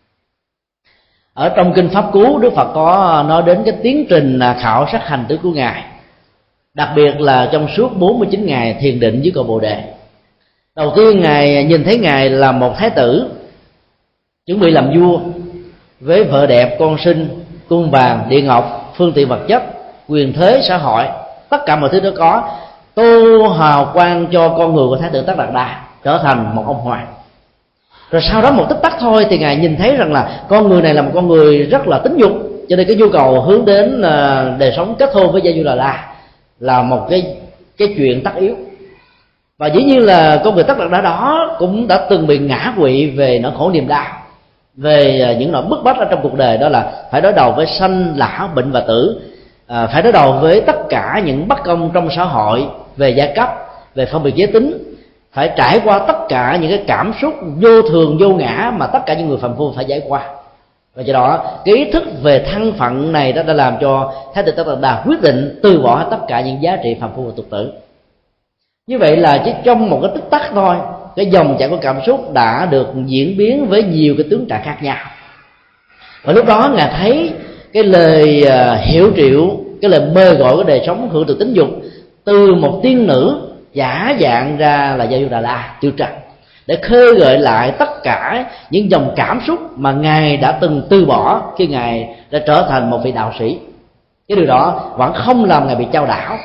Ở trong kinh Pháp Cú, Đức Phật có nói đến cái tiến trình khảo sát hành tướng của Ngài, đặc biệt là trong suốt 49 ngày thiền định dưới cội Bồ Đề. Đầu tiên Ngài nhìn thấy Ngài là một thái tử chuẩn bị làm vua, với vợ đẹp, con sinh, cung vàng, địa ngọc, phương tiện vật chất, quyền thế xã hội, tất cả mọi thứ đó có, tô hào quang cho con người của thái tử Tất Đạt Đa trở thành một ông hoàng. Rồi sau đó một tích tắc thôi thì Ngài nhìn thấy rằng là con người này là một con người rất là tính dục, cho nên cái nhu cầu hướng đến đời sống kết hôn với Gia Du Đà La là một cái chuyện tất yếu. Và dĩ nhiên là con người tất đạt đa đó cũng đã từng bị ngã quỵ về nỗi khổ niềm đau, về những nỗi bức bách ở trong cuộc đời, đó là phải đối đầu với sanh lão bệnh và tử, phải đối đầu với tất cả những bất công trong xã hội, về giai cấp, về phân biệt giới tính, phải trải qua tất cả những cái cảm xúc vô thường vô ngã mà tất cả những người phàm phu phải trải qua. Và do đó cái ý thức về thân phận này đó đã làm cho Thái tử Tất Đạt Đa quyết định từ bỏ hết tất cả những giá trị phàm phu và tục tử. Như vậy là chỉ trong một cái tích tắc thôi, cái dòng chảy của cảm xúc đã được diễn biến với nhiều cái tướng trạng khác nhau. Và lúc đó Ngài thấy cái lời hiệu triệu, cái lời mời gọi của đời sống hưởng từ tính dục từ một tiên nữ giả dạng ra là Gia Du Đà La Tiêu Trần, để khơi gợi lại tất cả những dòng cảm xúc mà Ngài đã từng từ bỏ khi Ngài đã trở thành một vị đạo sĩ. Cái điều đó vẫn không làm Ngài bị chao đảo,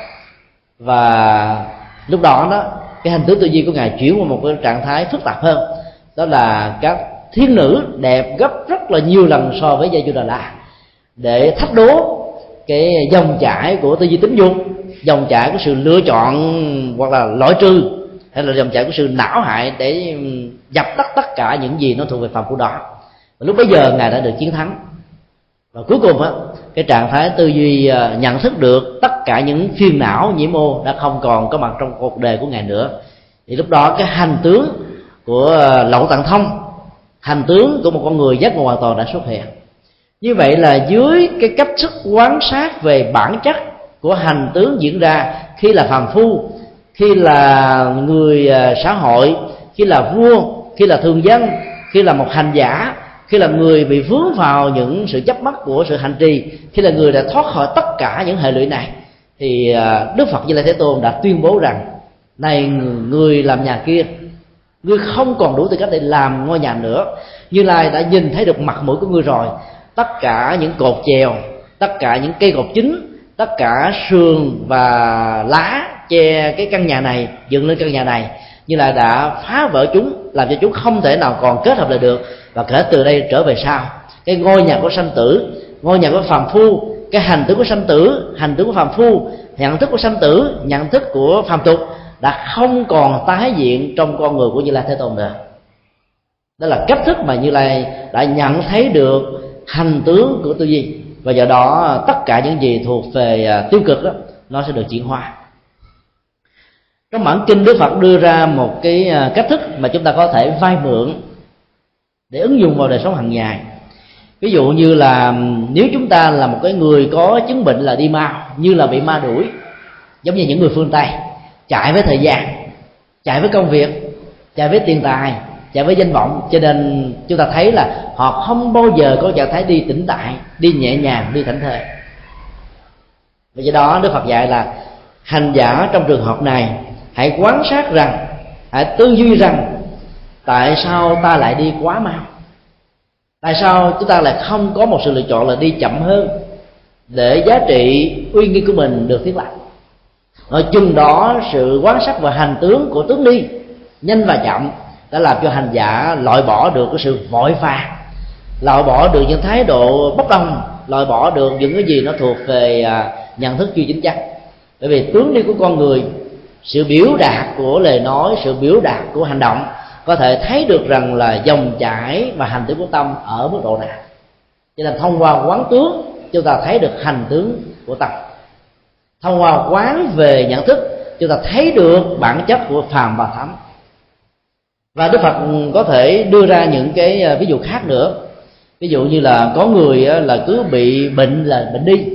và lúc đó cái hành tướng tư duy của Ngài chuyển qua một cái trạng thái phức tạp hơn, đó là các thiên nữ đẹp gấp rất là nhiều lần so với Gia Du Đà La, để thách đố cái dòng chảy của tư duy tính dục, dòng chảy của sự lựa chọn hoặc là loại trừ, hay là dòng chảy của sự não hại, để dập tắt tất cả những gì nó thuộc về phàm phu đó. Và lúc bấy giờ Ngài đã được chiến thắng, và cuối cùng cái trạng thái tư duy nhận thức được tất cả những phiền não nhiễm ô đã không còn có mặt trong cuộc đời của Ngài nữa. Thì lúc đó cái hành tướng của Lậu Tạng Thông, hành tướng của một con người giác ngộ hoàn toàn đã xuất hiện. Như vậy là dưới cái cách thức quan sát về bản chất của hành tướng diễn ra khi là phàm phu, khi là người xã hội, khi là vua, khi là thường dân, khi là một hành giả, khi là người bị vướng vào những sự chấp mắc của sự hành trì, khi là người đã thoát khỏi tất cả những hệ lụy này, thì Đức Phật Như Lai Thế Tôn đã tuyên bố rằng: này người làm nhà kia, ngươi không còn đủ tư cách để làm ngôi nhà nữa. Như Lai đã nhìn thấy được mặt mũi của ngươi rồi. Tất cả những cột chèo, tất cả những cây cột chính, tất cả sườn và lá che cái căn nhà này, dựng lên căn nhà này, Như Lai đã phá vỡ chúng, làm cho chúng không thể nào còn kết hợp lại được. Và kể từ đây trở về sau, cái ngôi nhà của sanh tử, ngôi nhà của phàm phu, cái hành tướng của sanh tử, hành tướng của phàm phu, nhận thức của sanh tử, nhận thức của phàm tục đã không còn tái hiện trong con người của Như Lai Thế Tôn nữa. Đó là cách thức mà Như Lai đã nhận thấy được hành tướng của tư duy, và do đó tất cả những gì thuộc về tiêu cực đó nó sẽ được chuyển hóa. Trong bản kinh, Đức Phật đưa ra một cái cách thức mà chúng ta có thể vay mượn để ứng dụng vào đời sống hàng ngày. Ví dụ như là nếu chúng ta là một cái người có chứng bệnh là đi mau, như là bị ma đuổi, giống như những người phương Tây, chạy với thời gian, chạy với công việc, chạy với tiền tài, chạy với danh vọng, cho nên chúng ta thấy là họ không bao giờ có trạng thái đi tĩnh tại, đi nhẹ nhàng, đi thảnh thơi. Vì do đó Đức Phật dạy là hành giả trong trường hợp này hãy quan sát rằng, hãy tư duy rằng tại sao ta lại đi quá mau, tại sao chúng ta lại không có một sự lựa chọn là đi chậm hơn, để giá trị uy nghi của mình được thiết lập. Nói chung đó, sự quan sát và hành tướng của tướng đi nhanh và chậm đã làm cho hành giả loại bỏ được cái sự vội vàng, loại bỏ được những thái độ bốc đồng, loại bỏ được những cái gì nó thuộc về nhận thức chưa chính chắc. Bởi vì tướng đi của con người, sự biểu đạt của lời nói, sự biểu đạt của hành động có thể thấy được rằng là dòng chảy và hành tướng của tâm ở mức độ nào. Cho nên thông qua quán tướng chúng ta thấy được hành tướng của tâm, thông qua quán về nhận thức chúng ta thấy được bản chất của phàm và thánh. Và Đức Phật có thể đưa ra những cái ví dụ khác nữa. Ví dụ như là có người là cứ bị bệnh là bệnh đi,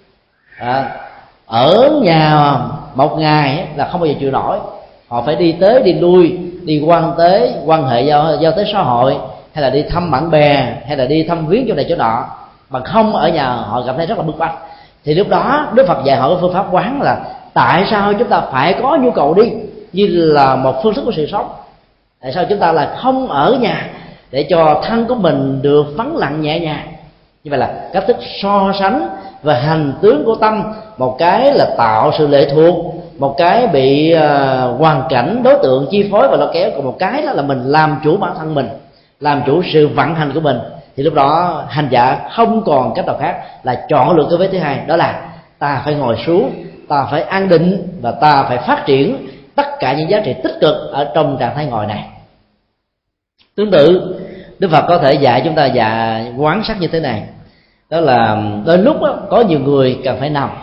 ở nhà một ngày là không bao giờ chịu nổi, họ phải đi tới đi lui, đi quan hệ giao tế xã hội, hay là đi thăm bạn bè, hay là đi thăm viếng chỗ này chỗ nọ, mà không ở nhà họ cảm thấy rất là bức bách. Thì lúc đó Đức Phật dạy họ cái phương pháp quán là tại sao chúng ta phải có nhu cầu đi như là một phương thức của sự sống. Tại sao chúng ta lại không ở nhà để cho thân của mình được vắng lặng nhẹ nhàng. Như vậy là cách thức so sánh và hành tướng của tâm, một cái là tạo sự lệ thuộc, một cái bị hoàn cảnh đối tượng chi phối và lôi kéo, còn một cái đó là mình làm chủ bản thân mình, làm chủ sự vận hành của mình. Thì lúc đó hành giả không còn cách nào khác là chọn lựa cái vế thứ hai, đó là ta phải ngồi xuống, ta phải an định và ta phải phát triển tất cả những giá trị tích cực ở trong trạng thái ngồi này. Tương tự, Đức Phật có thể dạy chúng ta quán sát như thế này, đó là đôi lúc đó, có nhiều người cần phải nằm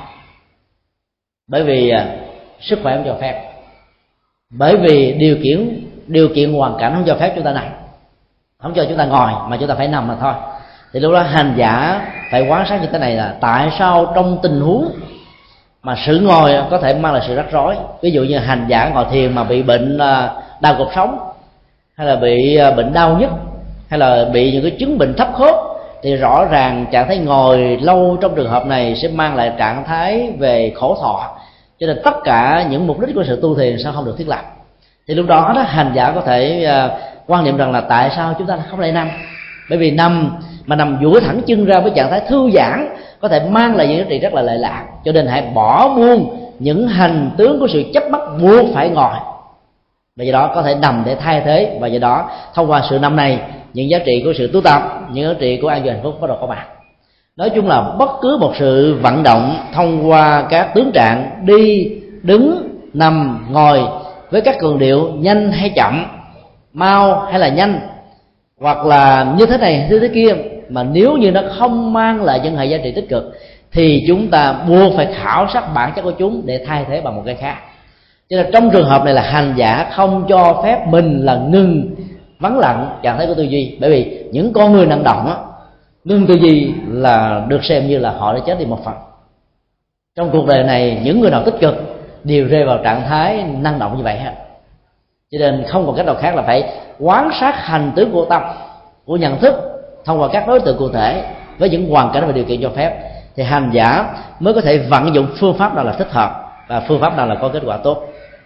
bởi vì sức khỏe không cho phép, bởi vì điều kiện hoàn cảnh không cho phép chúng ta nằm, không cho chúng ta ngồi mà chúng ta phải nằm mà thôi. Thì lúc đó hành giả phải quán sát như thế này, là tại sao trong tình huống mà sự ngồi có thể mang lại sự rắc rối. Ví dụ như hành giả ngồi thiền mà bị bệnh đau cột sống, hay là bị bệnh đau nhức, hay là bị những cái chứng bệnh thấp khớp, thì rõ ràng trạng thái ngồi lâu trong trường hợp này sẽ mang lại trạng thái về khổ thọ. Cho nên tất cả những mục đích của sự tu thiền sao không được thiết lập. Thì lúc đó hành giả có thể quan niệm rằng là tại sao chúng ta không lại nằm, bởi vì nằm duỗi thẳng chân ra với trạng thái thư giãn có thể mang lại những giá trị rất là lệ lạc. Cho nên hãy bỏ buông những hành tướng của sự chấp mắc buộc phải ngồi, và do đó có thể nằm để thay thế. Và do đó thông qua sự nằm này, những giá trị của sự tu tập, những giá trị của an vui hạnh phúc bắt đầu có mặt. Nói chung là bất cứ một sự vận động thông qua các tướng trạng đi, đứng, nằm, ngồi với các cường điệu nhanh hay chậm, mau hay là nhanh, hoặc là như thế này như thế kia, mà nếu như nó không mang lại những hệ giá trị tích cực thì chúng ta buộc phải khảo sát bản chất của chúng để thay thế bằng một cái khác. Cho nên trong trường hợp này là hành giả không cho phép mình là ngừng vắng lặng trạng thái của tư duy, bởi vì những con người năng động á, ngưng tư duy là được xem như là họ đã chết đi một phần. Trong cuộc đời này, những người nào tích cực đều rơi vào trạng thái năng động như vậy hết. Cho nên không còn cách nào khác là phải quán sát hành tướng của tâm, của nhận thức thông qua các đối tượng cụ thể với những hoàn cảnh và điều kiện cho phép, thì hành giả mới có thể vận dụng phương pháp nào là thích hợp và phương pháp nào là có kết quả tốt.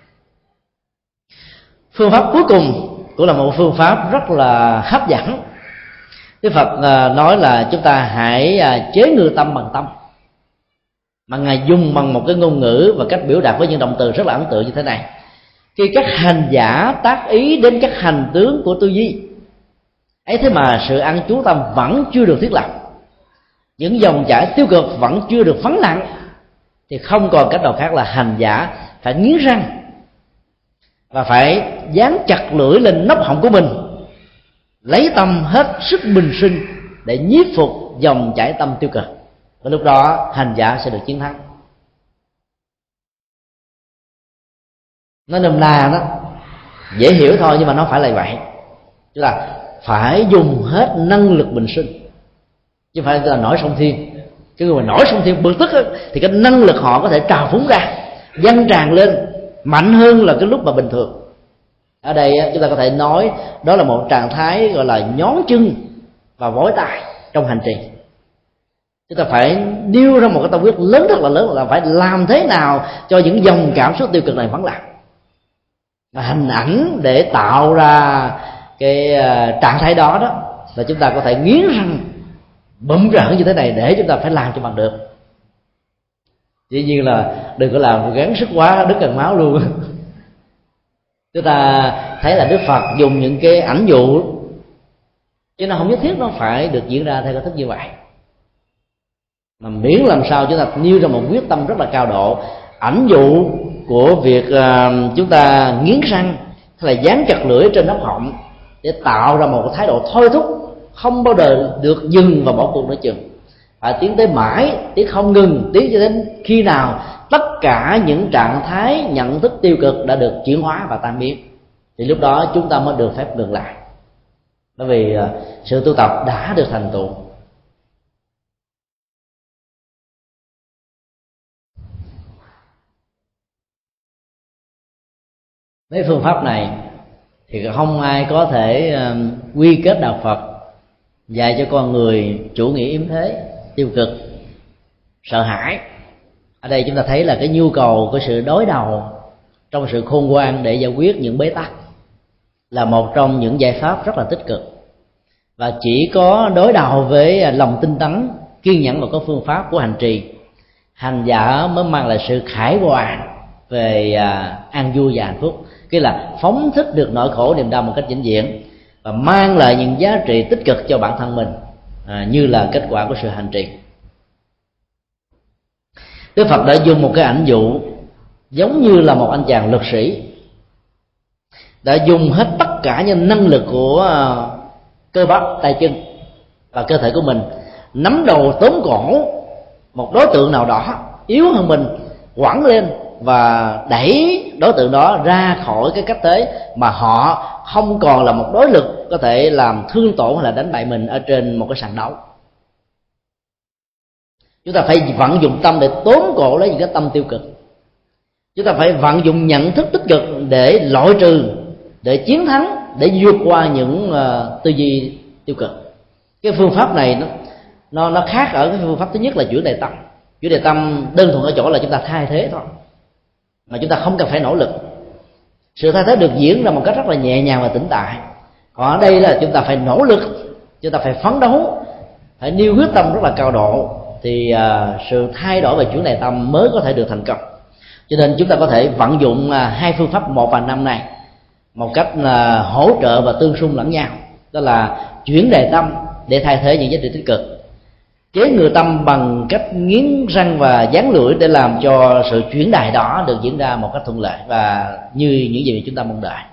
Phương pháp cuối cùng cũng là một phương pháp rất là hấp dẫn. Đức Phật nói là chúng ta hãy chế ngự tâm bằng tâm, mà Ngài dùng bằng một cái ngôn ngữ và cách biểu đạt với những động từ rất là ấn tượng như thế này: khi các hành giả tác ý đến các hành tướng của tư duy ấy, thế mà sự ăn trú tâm vẫn chưa được thiết lập, những dòng chảy tiêu cực vẫn chưa được phấn nặng, thì không còn cách nào khác là hành giả phải nghiến răng và phải dán chặt lưỡi lên nóc họng của mình, lấy tâm hết sức bình sinh để nhiếp phục dòng chảy tâm tiêu cực. Và lúc đó hành giả sẽ được chiến thắng. Nó nôm na đó, dễ hiểu thôi, nhưng mà nó phải là vậy. Tức là phải dùng hết năng lực bình sinh, chứ không phải là nổi sông thiên. Cái người mà nổi sông thiên bực tức đó, thì cái năng lực họ có thể trào phúng ra, dâng tràn lên mạnh hơn là cái lúc mà bình thường. Ở đây chúng ta có thể nói đó là một trạng thái gọi là nhón chân và vối tay trong hành trì. Chúng ta phải nêu ra một cái tâm quyết lớn, rất là lớn, là phải làm thế nào cho những dòng cảm xúc tiêu cực này vắng lặng. Và hình ảnh để tạo ra cái trạng thái đó là chúng ta có thể nghiến răng bấm rỡ như thế này để chúng ta phải làm cho bằng được. Dĩ nhiên là đừng có làm gắng sức quá đứt cần máu luôn. Chúng ta thấy là Đức Phật dùng những cái ảnh dụ, chứ nó không nhất thiết nó phải được diễn ra theo cách thức như vậy, mà miễn làm sao chúng ta nêu ra một quyết tâm rất là cao độ. Ảnh dụ của việc chúng ta nghiến răng hay là dán chặt lưỡi trên nóc họng để tạo ra một cái thái độ thôi thúc, không bao giờ được dừng và bỏ cuộc nữa chừng, phải tiến tới mãi, tiến không ngừng, tiến cho đến khi nào tất cả những trạng thái nhận thức tiêu cực đã được chuyển hóa và tan biến, thì lúc đó chúng ta mới được phép ngừng lại, bởi vì sự tu tập đã được thành tựu. Mấy phương pháp này thì không ai có thể quy kết đạo Phật dạy cho con người chủ nghĩa yếm thế, tiêu cực, sợ hãi. Ở đây chúng ta thấy là cái nhu cầu của sự đối đầu trong sự khôn ngoan để giải quyết những bế tắc là một trong những giải pháp rất là tích cực. Và chỉ có đối đầu với lòng tinh tấn, kiên nhẫn và có phương pháp của hành trì, hành giả mới mang lại sự khải hoàn về an vui và hạnh phúc, cái là phóng thích được nỗi khổ niềm đau một cách vĩnh viễn và mang lại những giá trị tích cực cho bản thân mình, như là kết quả của sự hành trì. Đức Phật đã dùng một cái ảnh dụ giống như là một anh chàng lực sĩ, đã dùng hết tất cả những năng lực của cơ bắp, tay chân và cơ thể của mình, nắm đầu tóm cổ một đối tượng nào đó yếu hơn mình, quẳng lên và đẩy đối tượng đó ra khỏi cái cách thế mà họ không còn là một đối lực có thể làm thương tổn hay là đánh bại mình ở trên một cái sàn đấu. Chúng ta phải vận dụng tâm để tóm cổ lấy những cái tâm tiêu cực. Chúng ta phải vận dụng nhận thức tích cực để loại trừ, để chiến thắng, để vượt qua những tư duy tiêu cực. Cái phương pháp này nó khác ở cái phương pháp thứ nhất là chuyển đề tâm. Chuyển đề tâm đơn thuần ở chỗ là chúng ta thay thế thôi, mà chúng ta không cần phải nỗ lực. Sự thay thế được diễn ra một cách rất là nhẹ nhàng và tĩnh tại. Còn ở đây là chúng ta phải nỗ lực, chúng ta phải phấn đấu, phải nêu quyết tâm rất là cao độ, thì sự thay đổi về chuyển đề tâm mới có thể được thành công. Cho nên chúng ta có thể vận dụng hai phương pháp 1 và 5 này một cách hỗ trợ và tương xung lẫn nhau. Đó là chuyển đề tâm để thay thế những giá trị tích cực, chế ngự tâm bằng cách nghiến răng và dán lưỡi để làm cho sự chuyển đài đó được diễn ra một cách thuận lợi và như những gì chúng ta mong đợi.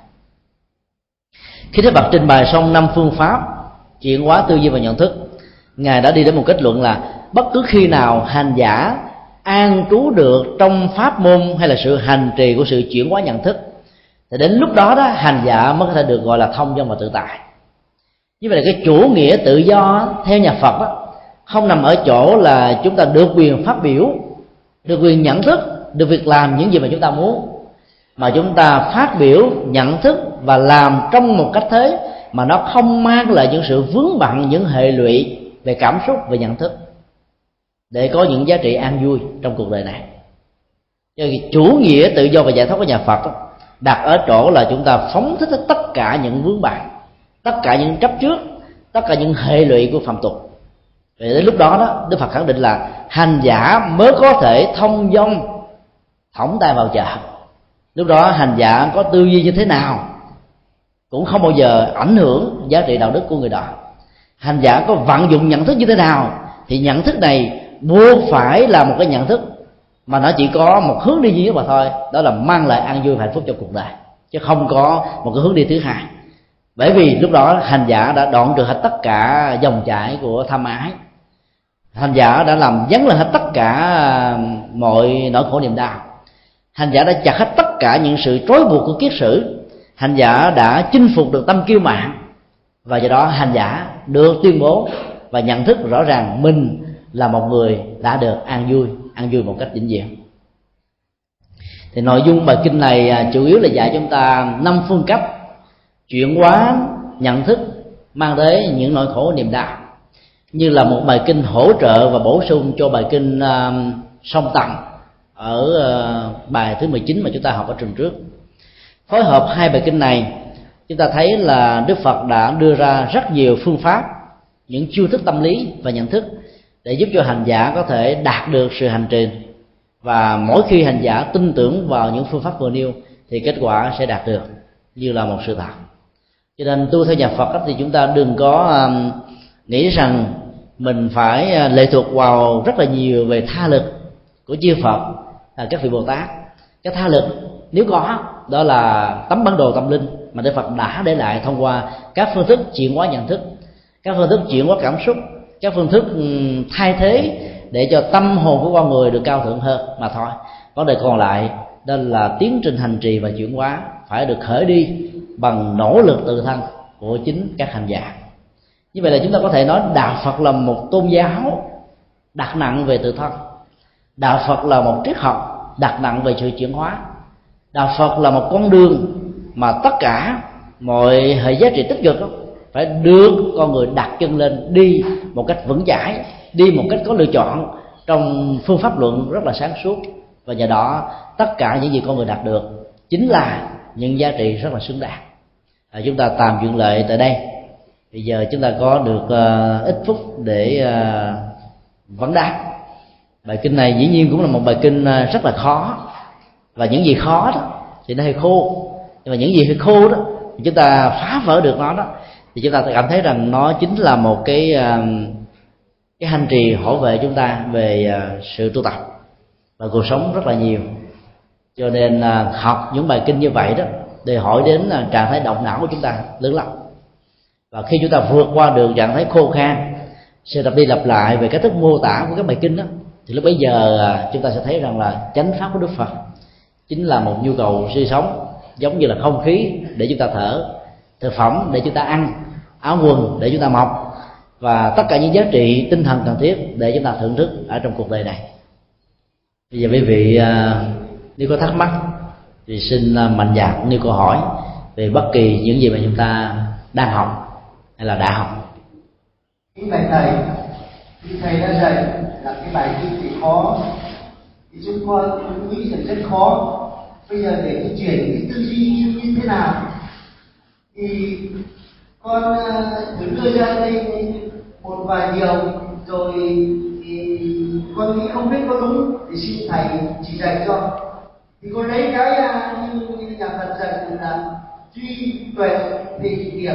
Khi Đức Phật trình bày xong 5 phương pháp chuyển hóa tư duy và nhận thức, Ngài đã đi đến một kết luận là bất cứ khi nào hành giả an trú được trong pháp môn hay là sự hành trì của sự chuyển hóa nhận thức, thì đến lúc đó hành giả mới có thể được gọi là thông dong và tự tại. Như vậy là cái chủ nghĩa tự do theo nhà Phật không nằm ở chỗ là chúng ta được quyền phát biểu, được quyền nhận thức, được việc làm những gì mà chúng ta muốn, mà chúng ta phát biểu, nhận thức và làm trong một cách thế mà nó không mang lại những sự vướng bận, những hệ lụy về cảm xúc, về nhận thức, để có những giá trị an vui trong cuộc đời này. Cho nên chủ nghĩa tự do và giải thoát của nhà Phật đặt ở chỗ là chúng ta phóng thích tất cả những vướng bận, tất cả những chấp trước, tất cả những hệ lụy của phàm tục. Vì đến lúc đó Đức Phật khẳng định là hành giả mới có thể thông dong thõng tay vào chợ. Lúc đó hành giả có tư duy như thế nào cũng không bao giờ ảnh hưởng giá trị đạo đức của người đó. Hành giả có vận dụng nhận thức như thế nào thì nhận thức này buộc phải là một cái nhận thức mà nó chỉ có một hướng đi duy nhất mà thôi, đó là mang lại an vui và hạnh phúc cho cuộc đời, chứ không có một cái hướng đi thứ hai. Bởi vì lúc đó hành giả đã đoạn trừ hết tất cả dòng chảy của tham ái, hành giả đã làm dấn lên hết tất cả mọi nỗi khổ niềm đau, hành giả đã chặt hết tất cả những sự trói buộc của kiết sử, hành giả đã chinh phục được tâm kiêu mạn, và do đó hành giả được tuyên bố và nhận thức rõ ràng mình là một người đã được an vui một cách vĩnh viễn. Thì nội dung bài kinh này chủ yếu là dạy chúng ta 5 phương cách chuyển hóa nhận thức mang tới những nỗi khổ niềm đau, như là một bài kinh hỗ trợ và bổ sung cho bài kinh song tầng ở bài thứ 19 mà chúng ta học ở trường trước. Phối hợp hai bài kinh này, chúng ta thấy là Đức Phật đã đưa ra rất nhiều phương pháp, những chiêu thức tâm lý và nhận thức để giúp cho hành giả có thể đạt được sự hành trì. Và mỗi khi hành giả tin tưởng vào những phương pháp vừa nêu thì kết quả sẽ đạt được như là một sự thật. Cho nên tu theo nhà Phật thì chúng ta đừng có nghĩ rằng mình phải lệ thuộc vào rất là nhiều về tha lực của chư Phật, các vị Bồ Tát. Cái tha lực nếu có, đó là tấm bản đồ tâm linh mà Đức Phật đã để lại thông qua các phương thức chuyển hóa nhận thức, các phương thức chuyển hóa cảm xúc, các phương thức thay thế để cho tâm hồn của con người được cao thượng hơn mà thôi. Vấn đề còn lại đó là tiến trình hành trì và chuyển hóa phải được khởi đi bằng nỗ lực tự thân của chính các hành giả. Như vậy là chúng ta có thể nói đạo Phật là một tôn giáo đặt nặng về tự thân, đạo Phật là một triết học đặt nặng về sự chuyển hóa, đạo Phật là một con đường mà tất cả mọi hệ giá trị tích cực đó phải đưa con người đặt chân lên đi một cách vững chãi, đi một cách có lựa chọn trong phương pháp luận rất là sáng suốt. Và nhờ đó tất cả những gì con người đạt được chính là những giá trị rất là xứng đáng. Chúng ta tạm dừng lại tại đây. Bây giờ chúng ta có được ít phút để vấn đáp. Bài kinh này dĩ nhiên cũng là một bài kinh rất là khó, và những gì khó đó thì nó hơi khô, nhưng mà những gì hơi khô đó thì chúng ta phá vỡ được nó đó, thì chúng ta cảm thấy rằng nó chính là một cái hành trì hỗ vệ chúng ta về sự tu tập. và cuộc sống rất là nhiều. Cho nên học những bài kinh như vậy đó để hỏi đến trạng thái động não của chúng ta lớn lắm. Và khi chúng ta vượt qua được trạng thái khô khan, sẽ lặp đi lặp lại về cách thức mô tả của các bài kinh đó, thì lúc bấy giờ chúng ta sẽ thấy rằng là chánh pháp của Đức Phật chính là một nhu cầu sinh sống, giống như là không khí để chúng ta thở, thực phẩm để chúng ta ăn, áo quần để chúng ta mặc, và tất cả những giá trị tinh thần cần thiết để chúng ta thưởng thức ở trong cuộc đời này. Bây giờ quý vị nếu có thắc mắc thì xin mạnh dạn nêu câu hỏi về bất kỳ những gì mà chúng ta đang học hay là đã học. Cái bài thầy đã dạy là cái bài kinh thì khó, thì chúng con cũng nghĩ rằng rất khó. Bây giờ để cái chuyển cái tư duy như thế nào thì con thử đưa ra đây một vài điều, rồi thì con nghĩ không biết có đúng thì xin thầy chỉ dạy cho. Thì con lấy cái như nhà Phật dạy là duy tuệ thì điểm,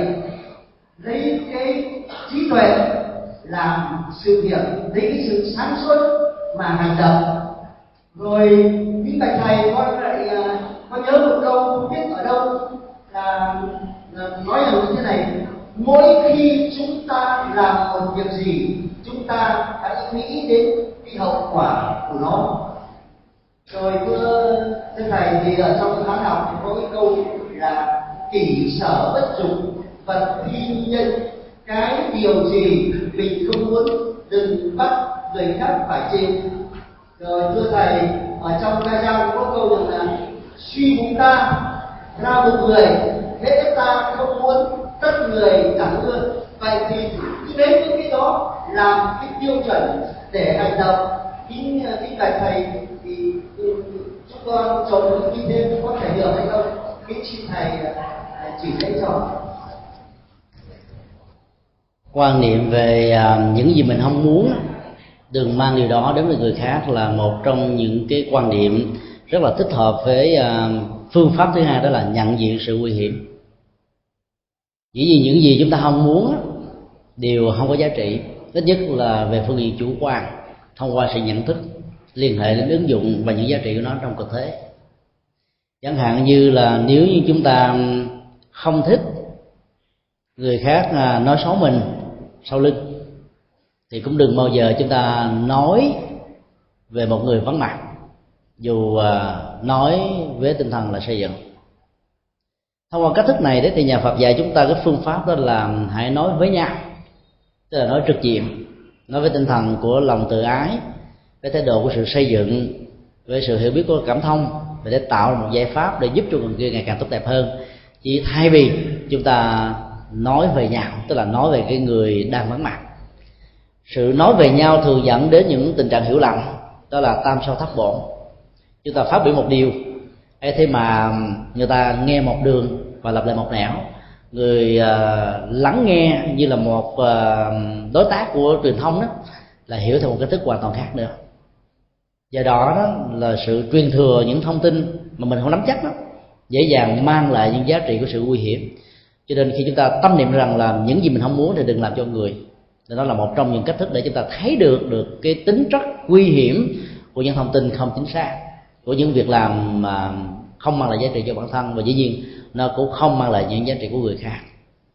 lấy cái trí tuệ làm sự việc, lấy cái sự sáng suốt mà hành động. Rồi những bài thầy con lại con nhớ một câu không biết ở đâu là nói rằng như thế này: mỗi khi chúng ta làm một việc gì, chúng ta hãy nghĩ đến cái hậu quả của nó. Rồi thưa thầy, thì ở trong khóa học thì có cái câu là kỷ sở bất dụng, vật thi nhân. Cái điều gì mình không muốn đừng bắt người khác phải chịu. Rồi thưa thầy, ở trong ca dao có câu rằng là suy bụng ta ra một người, thế ta không muốn tất người chẳng ưa. Vậy thì cứ lấy những cái đó làm cái tiêu chuẩn để hành động. Kính bài thầy thì chúng con trộn như thêm có thể được hay không? Kính xin thầy chỉ dạy cho. Quan niệm về những gì mình không muốn, đừng mang điều đó đến với người khác, là một trong những cái quan niệm rất là thích hợp với phương pháp thứ hai, đó là nhận diện sự nguy hiểm. Chỉ vì những gì chúng ta không muốn đều không có giá trị, ít nhất là về phương diện chủ quan, thông qua sự nhận thức liên hệ đến ứng dụng và những giá trị của nó trong thực tế. Chẳng hạn như là nếu như chúng ta không thích người khác nói xấu mình sau lưng, thì cũng đừng bao giờ chúng ta nói về một người vắng mặt, dù nói với tinh thần là xây dựng. Thông qua cách thức này đấy thì nhà Phật dạy chúng ta cái phương pháp đó là hãy nói với nhau, tức là nói trực diện, nói với tinh thần của lòng tự ái, với thái độ của sự xây dựng, với sự hiểu biết của cảm thông, để tạo một giải pháp để giúp cho người kia ngày càng tốt đẹp hơn. Chỉ thay vì chúng ta nói về nhau, tức là nói về cái người đang vắng mặt. Sự nói về nhau thường dẫn đến những tình trạng hiểu lầm, đó là tam sao thất bổn. Chúng ta phát biểu một điều, thế mà người ta nghe một đường và lặp lại một nẻo. Người lắng nghe như là một đối tác của truyền thông đó, là hiểu theo một cách thức hoàn toàn khác nữa. Do đó là sự truyền thừa những thông tin mà mình không nắm chắc đó, dễ dàng mang lại những giá trị của sự nguy hiểm. Cho nên khi chúng ta tâm niệm rằng là những gì mình không muốn thì đừng làm cho người, thì đó là một trong những cách thức để chúng ta thấy được cái tính chất nguy hiểm của những thông tin không chính xác, của những việc làm mà không mang lại giá trị cho bản thân, và dĩ nhiên nó cũng không mang lại những giá trị của người khác.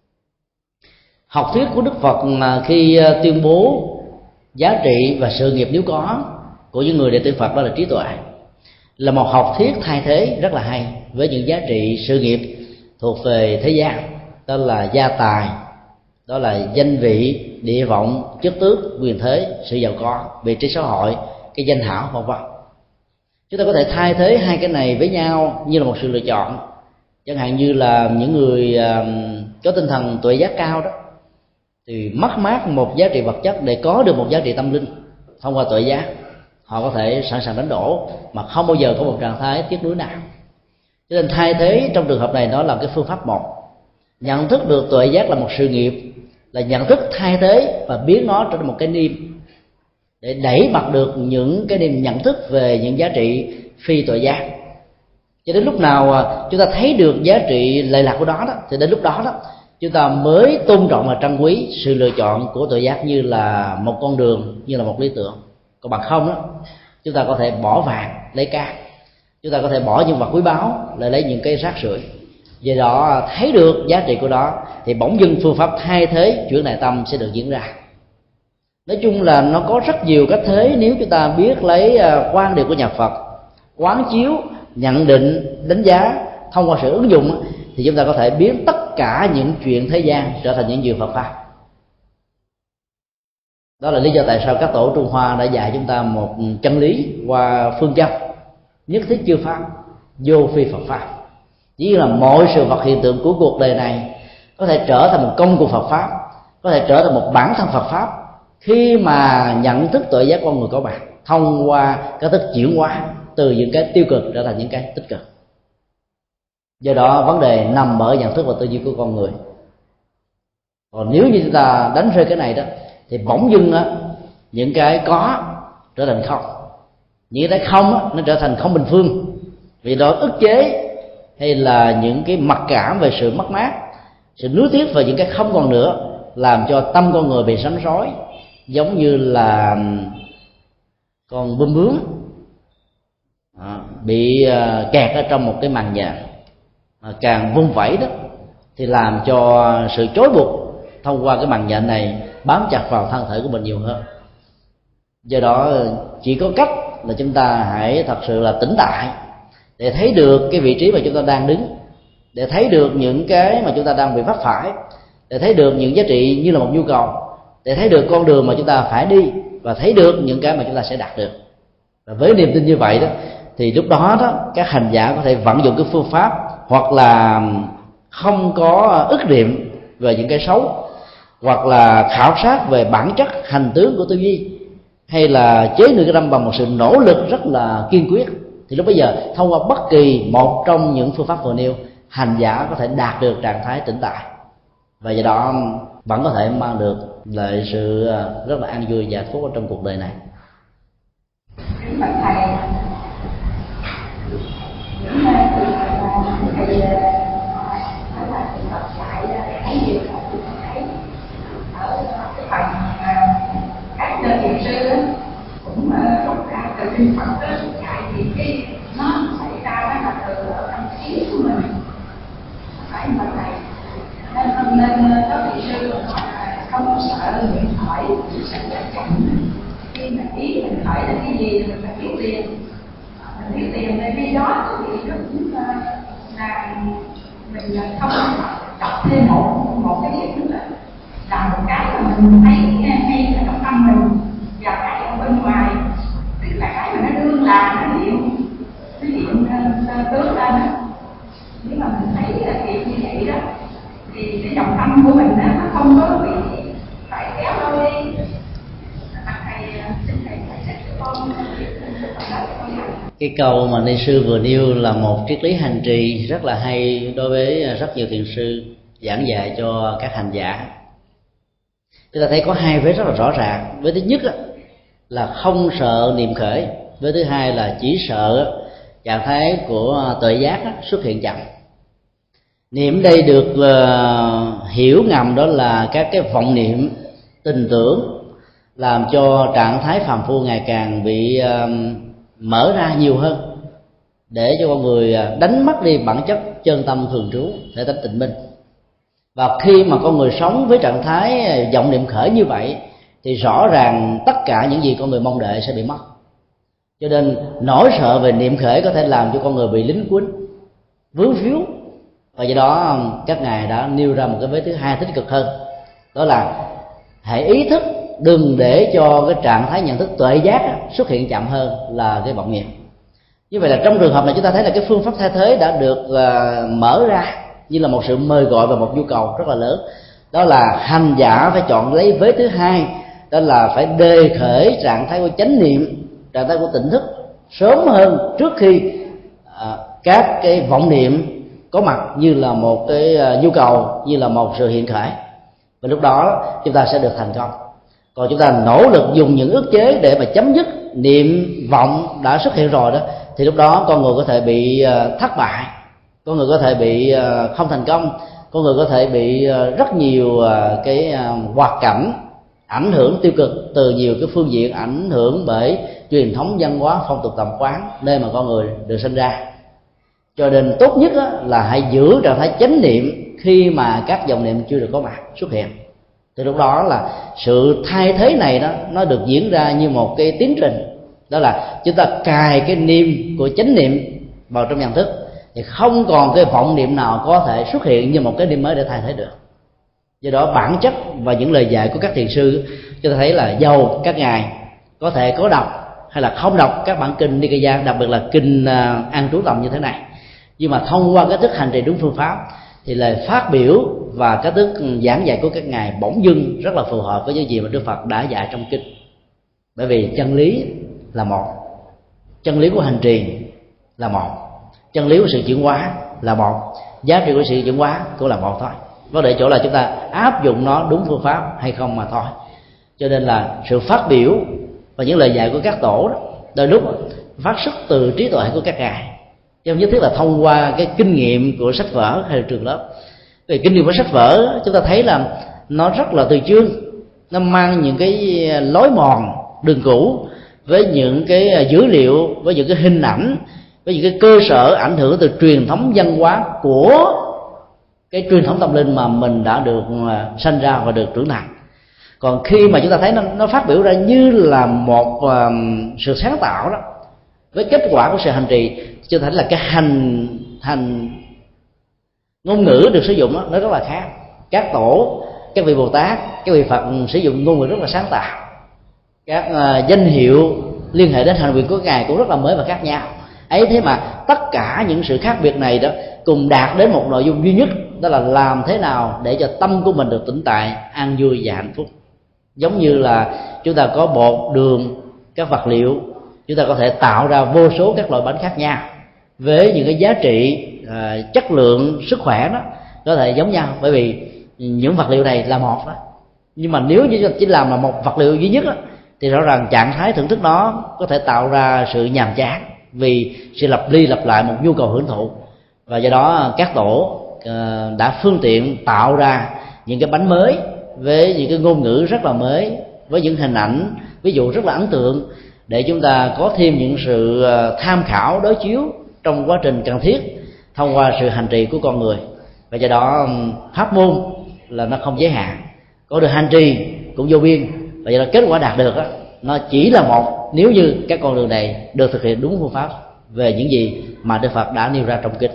Học thuyết của Đức Phật khi tuyên bố giá trị và sự nghiệp nếu có của những người đệ tử Phật, đó là trí tuệ, là một học thuyết thay thế rất là hay với những giá trị sự nghiệp thuộc về thế gian, đó là gia tài, đó là danh vị, địa vọng, chức tước, quyền thế, sự giàu có, vị trí xã hội, cái danh hảo, vân vân. Chúng ta có thể thay thế hai cái này với nhau như là một sự lựa chọn. Chẳng hạn như là những người có tinh thần tuệ giác cao đó, thì mất mát một giá trị vật chất để có được một giá trị tâm linh thông qua tuệ giác, họ có thể sẵn sàng đánh đổ mà không bao giờ có một trạng thái tiếc nuối nào. Cho nên thay thế trong trường hợp này nó là cái phương pháp một. Nhận thức được tuệ giác là một sự nghiệp, là nhận thức thay thế và biến nó trở thành một cái niệm, để đẩy bật được những cái niềm nhận thức về những giá trị phi tuệ giác. Cho đến lúc nào chúng ta thấy được giá trị lệ lạc của đó, thì đến lúc đó chúng ta mới tôn trọng và trân quý sự lựa chọn của tuệ giác như là một con đường, như là một lý tưởng. Còn bằng không đó, chúng ta có thể bỏ vàng lấy cát, chúng ta có thể bỏ những vật quý báu lại lấy những cái rác rưởi. Do đó thấy được giá trị của đó thì bỗng dưng phương pháp thay thế chuyển nội tâm sẽ được diễn ra. Nói chung là nó có rất nhiều cách thế, nếu chúng ta biết lấy quan điểm của nhà Phật quán chiếu, nhận định, đánh giá thông qua sự ứng dụng, thì chúng ta có thể biến tất cả những chuyện thế gian trở thành những điều Phật pháp. Đó là lý do tại sao các tổ Trung Hoa đã dạy chúng ta một chân lý qua phương châm nhất thiết chư pháp, vô phi Phật pháp. Chỉ là mọi sự vật hiện tượng của cuộc đời này có thể trở thành một công cụ Phật pháp, có thể trở thành một bản thân Phật pháp khi mà nhận thức tuệ giác con người có mặt thông qua cái thức chuyển hóa từ những cái tiêu cực trở thành những cái tích cực. Do đó vấn đề nằm ở nhận thức và tư duy của con người. Còn nếu như chúng ta đánh rơi cái này đó thì bỗng dưng á, những cái có trở thành không, những cái không á, nó trở thành không bình phương. Vì đó ức chế hay là những cái mặc cảm về sự mất mát, sự nuối tiếc về những cái không còn nữa, làm cho tâm con người bị rắn rối, giống như là con bướm bướm bị kẹt ở trong một cái màn nhện, càng vung vẩy đó thì làm cho sự trói buộc thông qua cái màn nhện này bám chặt vào thân thể của mình nhiều hơn. Do đó chỉ có cách là chúng ta hãy thật sự là tỉnh tại để thấy được cái vị trí mà chúng ta đang đứng, để thấy được những cái mà chúng ta đang bị vấp phải, để thấy được những giá trị như là một nhu cầu, để thấy được con đường mà chúng ta phải đi, và thấy được những cái mà chúng ta sẽ đạt được. Và với niềm tin như vậy đó thì lúc đó các hành giả có thể vận dụng cái phương pháp, hoặc là không có ức niệm về những cái xấu, hoặc là khảo sát về bản chất hành tướng của tư duy, hay là chế ngự cái tâm bằng một sự nỗ lực rất là kiên quyết. Thì lúc bây giờ thông qua bất kỳ một trong những phương pháp vừa nêu, hành giả có thể đạt được trạng thái tĩnh tại, và do đó vẫn có thể mang được lại sự rất là an vui và hạnh phúc ở trong cuộc đời này. Kính bạch thầy, những thầy nói là Phật dạy thấy nhiều thấy ở cái phần các thiền sư cũng rút ra từ kinh Phật đó dạy, thì cái nó xảy ra đó là từ ở trong trí của mình, phải không thầy? Nên có thiền sư nói là không sợ niệm hỏi, chỉ sợ là chậm. Khi mà ý mình hỏi là cái gì thì mình phải biết liền, mình biết liền về cái đó thì nó cũng là mình không đọc thêm một cái việc nữa, là một cái mà mình thấy hay là trong tâm mình, và cái ở bên ngoài, tức là cái mà nó đương là nó hiện tướng lên đó. Nếu mà mình thấy là hiện như vậy đó thì cái dòng tâm của mình đó, nó không có bị phải kéo lôi đi. Cái câu mà ni sư vừa nêu là một triết lý hành trì rất là hay đối với rất nhiều thiền sư giảng dạy cho các hành giả. Chúng ta thấy có hai vế rất là rõ ràng. Vế thứ nhất là không sợ niệm khởi, vế thứ hai là chỉ sợ trạng thái của tuệ giác xuất hiện chậm. Niệm đây được hiểu ngầm đó là các cái vọng niệm, tình tưởng, làm cho trạng thái phàm phu ngày càng bị mở ra nhiều hơn, để cho con người đánh mất đi bản chất chân tâm thường trú, thể tánh tịnh minh. Và khi mà con người sống với trạng thái vọng niệm khởi như vậy thì rõ ràng tất cả những gì con người mong đợi sẽ bị mất. Cho nên nỗi sợ về niệm khởi có thể làm cho con người bị lính quýnh, vướng víu. Và do đó các ngài đã nêu ra một cái vế thứ hai tích cực hơn, đó là hãy ý thức đừng để cho cái trạng thái nhận thức tuệ giác xuất hiện chậm hơn là cái vọng niệm. Như vậy là trong trường hợp này chúng ta thấy là cái phương pháp thay thế đã được mở ra như là một sự mời gọi và một nhu cầu rất là lớn. Đó là hành giả phải chọn lấy vế thứ hai, đó là phải đề khởi trạng thái của chánh niệm, trạng thái của tỉnh thức sớm hơn, trước khi các cái vọng niệm có mặt như là một cái nhu cầu, như là một sự hiện khởi. Và lúc đó chúng ta sẽ được thành công. Còn chúng ta nỗ lực dùng những ức chế để mà chấm dứt niệm vọng đã xuất hiện rồi đó, thì lúc đó con người có thể bị thất bại, con người có thể bị không thành công, con người có thể bị rất nhiều cái hoạt cảnh ảnh hưởng tiêu cực từ nhiều cái phương diện, ảnh hưởng bởi truyền thống văn hóa, phong tục tập quán nơi mà con người được sinh ra. Cho nên tốt nhất là hãy giữ trạng thái chánh niệm khi mà các dòng niệm chưa được có mặt xuất hiện. Từ lúc đó là sự thay thế này đó nó được diễn ra như một cái tiến trình, đó là chúng ta cài cái niệm của chánh niệm vào trong nhận thức, thì không còn cái vọng niệm nào có thể xuất hiện như một cái niệm mới để thay thế được. Do đó bản chất và những lời dạy của các thiền sư chúng ta thấy là dầu các ngài có thể có đọc hay là không đọc các bản kinh Nikaya, đặc biệt là kinh An Trú Tầm như thế này, nhưng mà thông qua cái thức hành trì đúng phương pháp thì lời phát biểu và cái thức giảng dạy của các ngài bỗng dưng rất là phù hợp với những gì mà Đức Phật đã dạy trong kinh. Bởi vì chân lý là một, chân lý của hành trì là một, chân lý của sự chuyển hóa là một, giá trị của sự chuyển hóa cũng là một thôi. Vấn đề chỗ là chúng ta áp dụng nó đúng phương pháp hay không mà thôi. Cho nên là sự phát biểu và những lời dạy của các tổ đó, đôi lúc phát xuất từ trí tuệ của các ngài, chứ không nhất thiết là thông qua cái kinh nghiệm của sách vở hay là trường lớp. Vì kinh nghiệm của sách vở chúng ta thấy là nó rất là từ chương, nó mang những cái lối mòn đường cũ với những cái dữ liệu, với những cái hình ảnh, với những cái cơ sở ảnh hưởng từ truyền thống văn hóa của cái truyền thống tâm linh mà mình đã được sanh ra và được trưởng thành. Còn khi mà chúng ta thấy nó phát biểu ra như là một sự sáng tạo đó, với kết quả của sự hành trì, cho thấy là cái hành ngôn ngữ được sử dụng đó, nó rất là khác. Các tổ, các vị Bồ Tát, các vị Phật sử dụng ngôn ngữ rất là sáng tạo. Các danh hiệu liên hệ đến hành nguyện của ngài cũng rất là mới và khác nhau. Ấy thế mà tất cả những sự khác biệt này đó cùng đạt đến một nội dung duy nhất, đó là làm thế nào để cho tâm của mình được tĩnh tại, an vui và hạnh phúc. Giống như là chúng ta có bột, đường, các vật liệu, chúng ta có thể tạo ra vô số các loại bánh khác nhau với những cái giá trị chất lượng, sức khỏe đó có thể giống nhau, bởi vì những vật liệu này là một đó. Nhưng mà nếu như chỉ làm là một vật liệu duy nhất đó, thì rõ ràng trạng thái thưởng thức đó có thể tạo ra sự nhàm chán, vì sự lặp đi lặp lại một nhu cầu hưởng thụ. Và do đó các tổ đã phương tiện tạo ra những cái bánh mới với những cái ngôn ngữ rất là mới, với những hình ảnh ví dụ rất là ấn tượng, để chúng ta có thêm những sự tham khảo đối chiếu trong quá trình cần thiết thông qua sự hành trì của con người. Và do đó pháp môn là nó không giới hạn, có được hành trì cũng vô biên, và do đó kết quả đạt được đó, nó chỉ là một, nếu như các con đường này được thực hiện đúng phương pháp về những gì mà Đức Phật đã nêu ra trong kinh.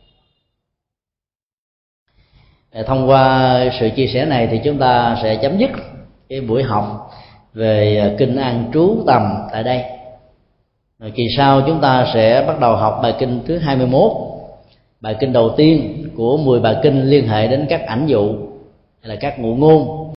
Thông qua sự chia sẻ này thì chúng ta sẽ chấm dứt cái buổi học về kinh An Trú Tầm tại đây. Rồi kỳ sau chúng ta sẽ bắt đầu học bài kinh thứ 21, bài kinh đầu tiên của 10 bài kinh liên hệ đến các ảnh dụ hay là các ngụ ngôn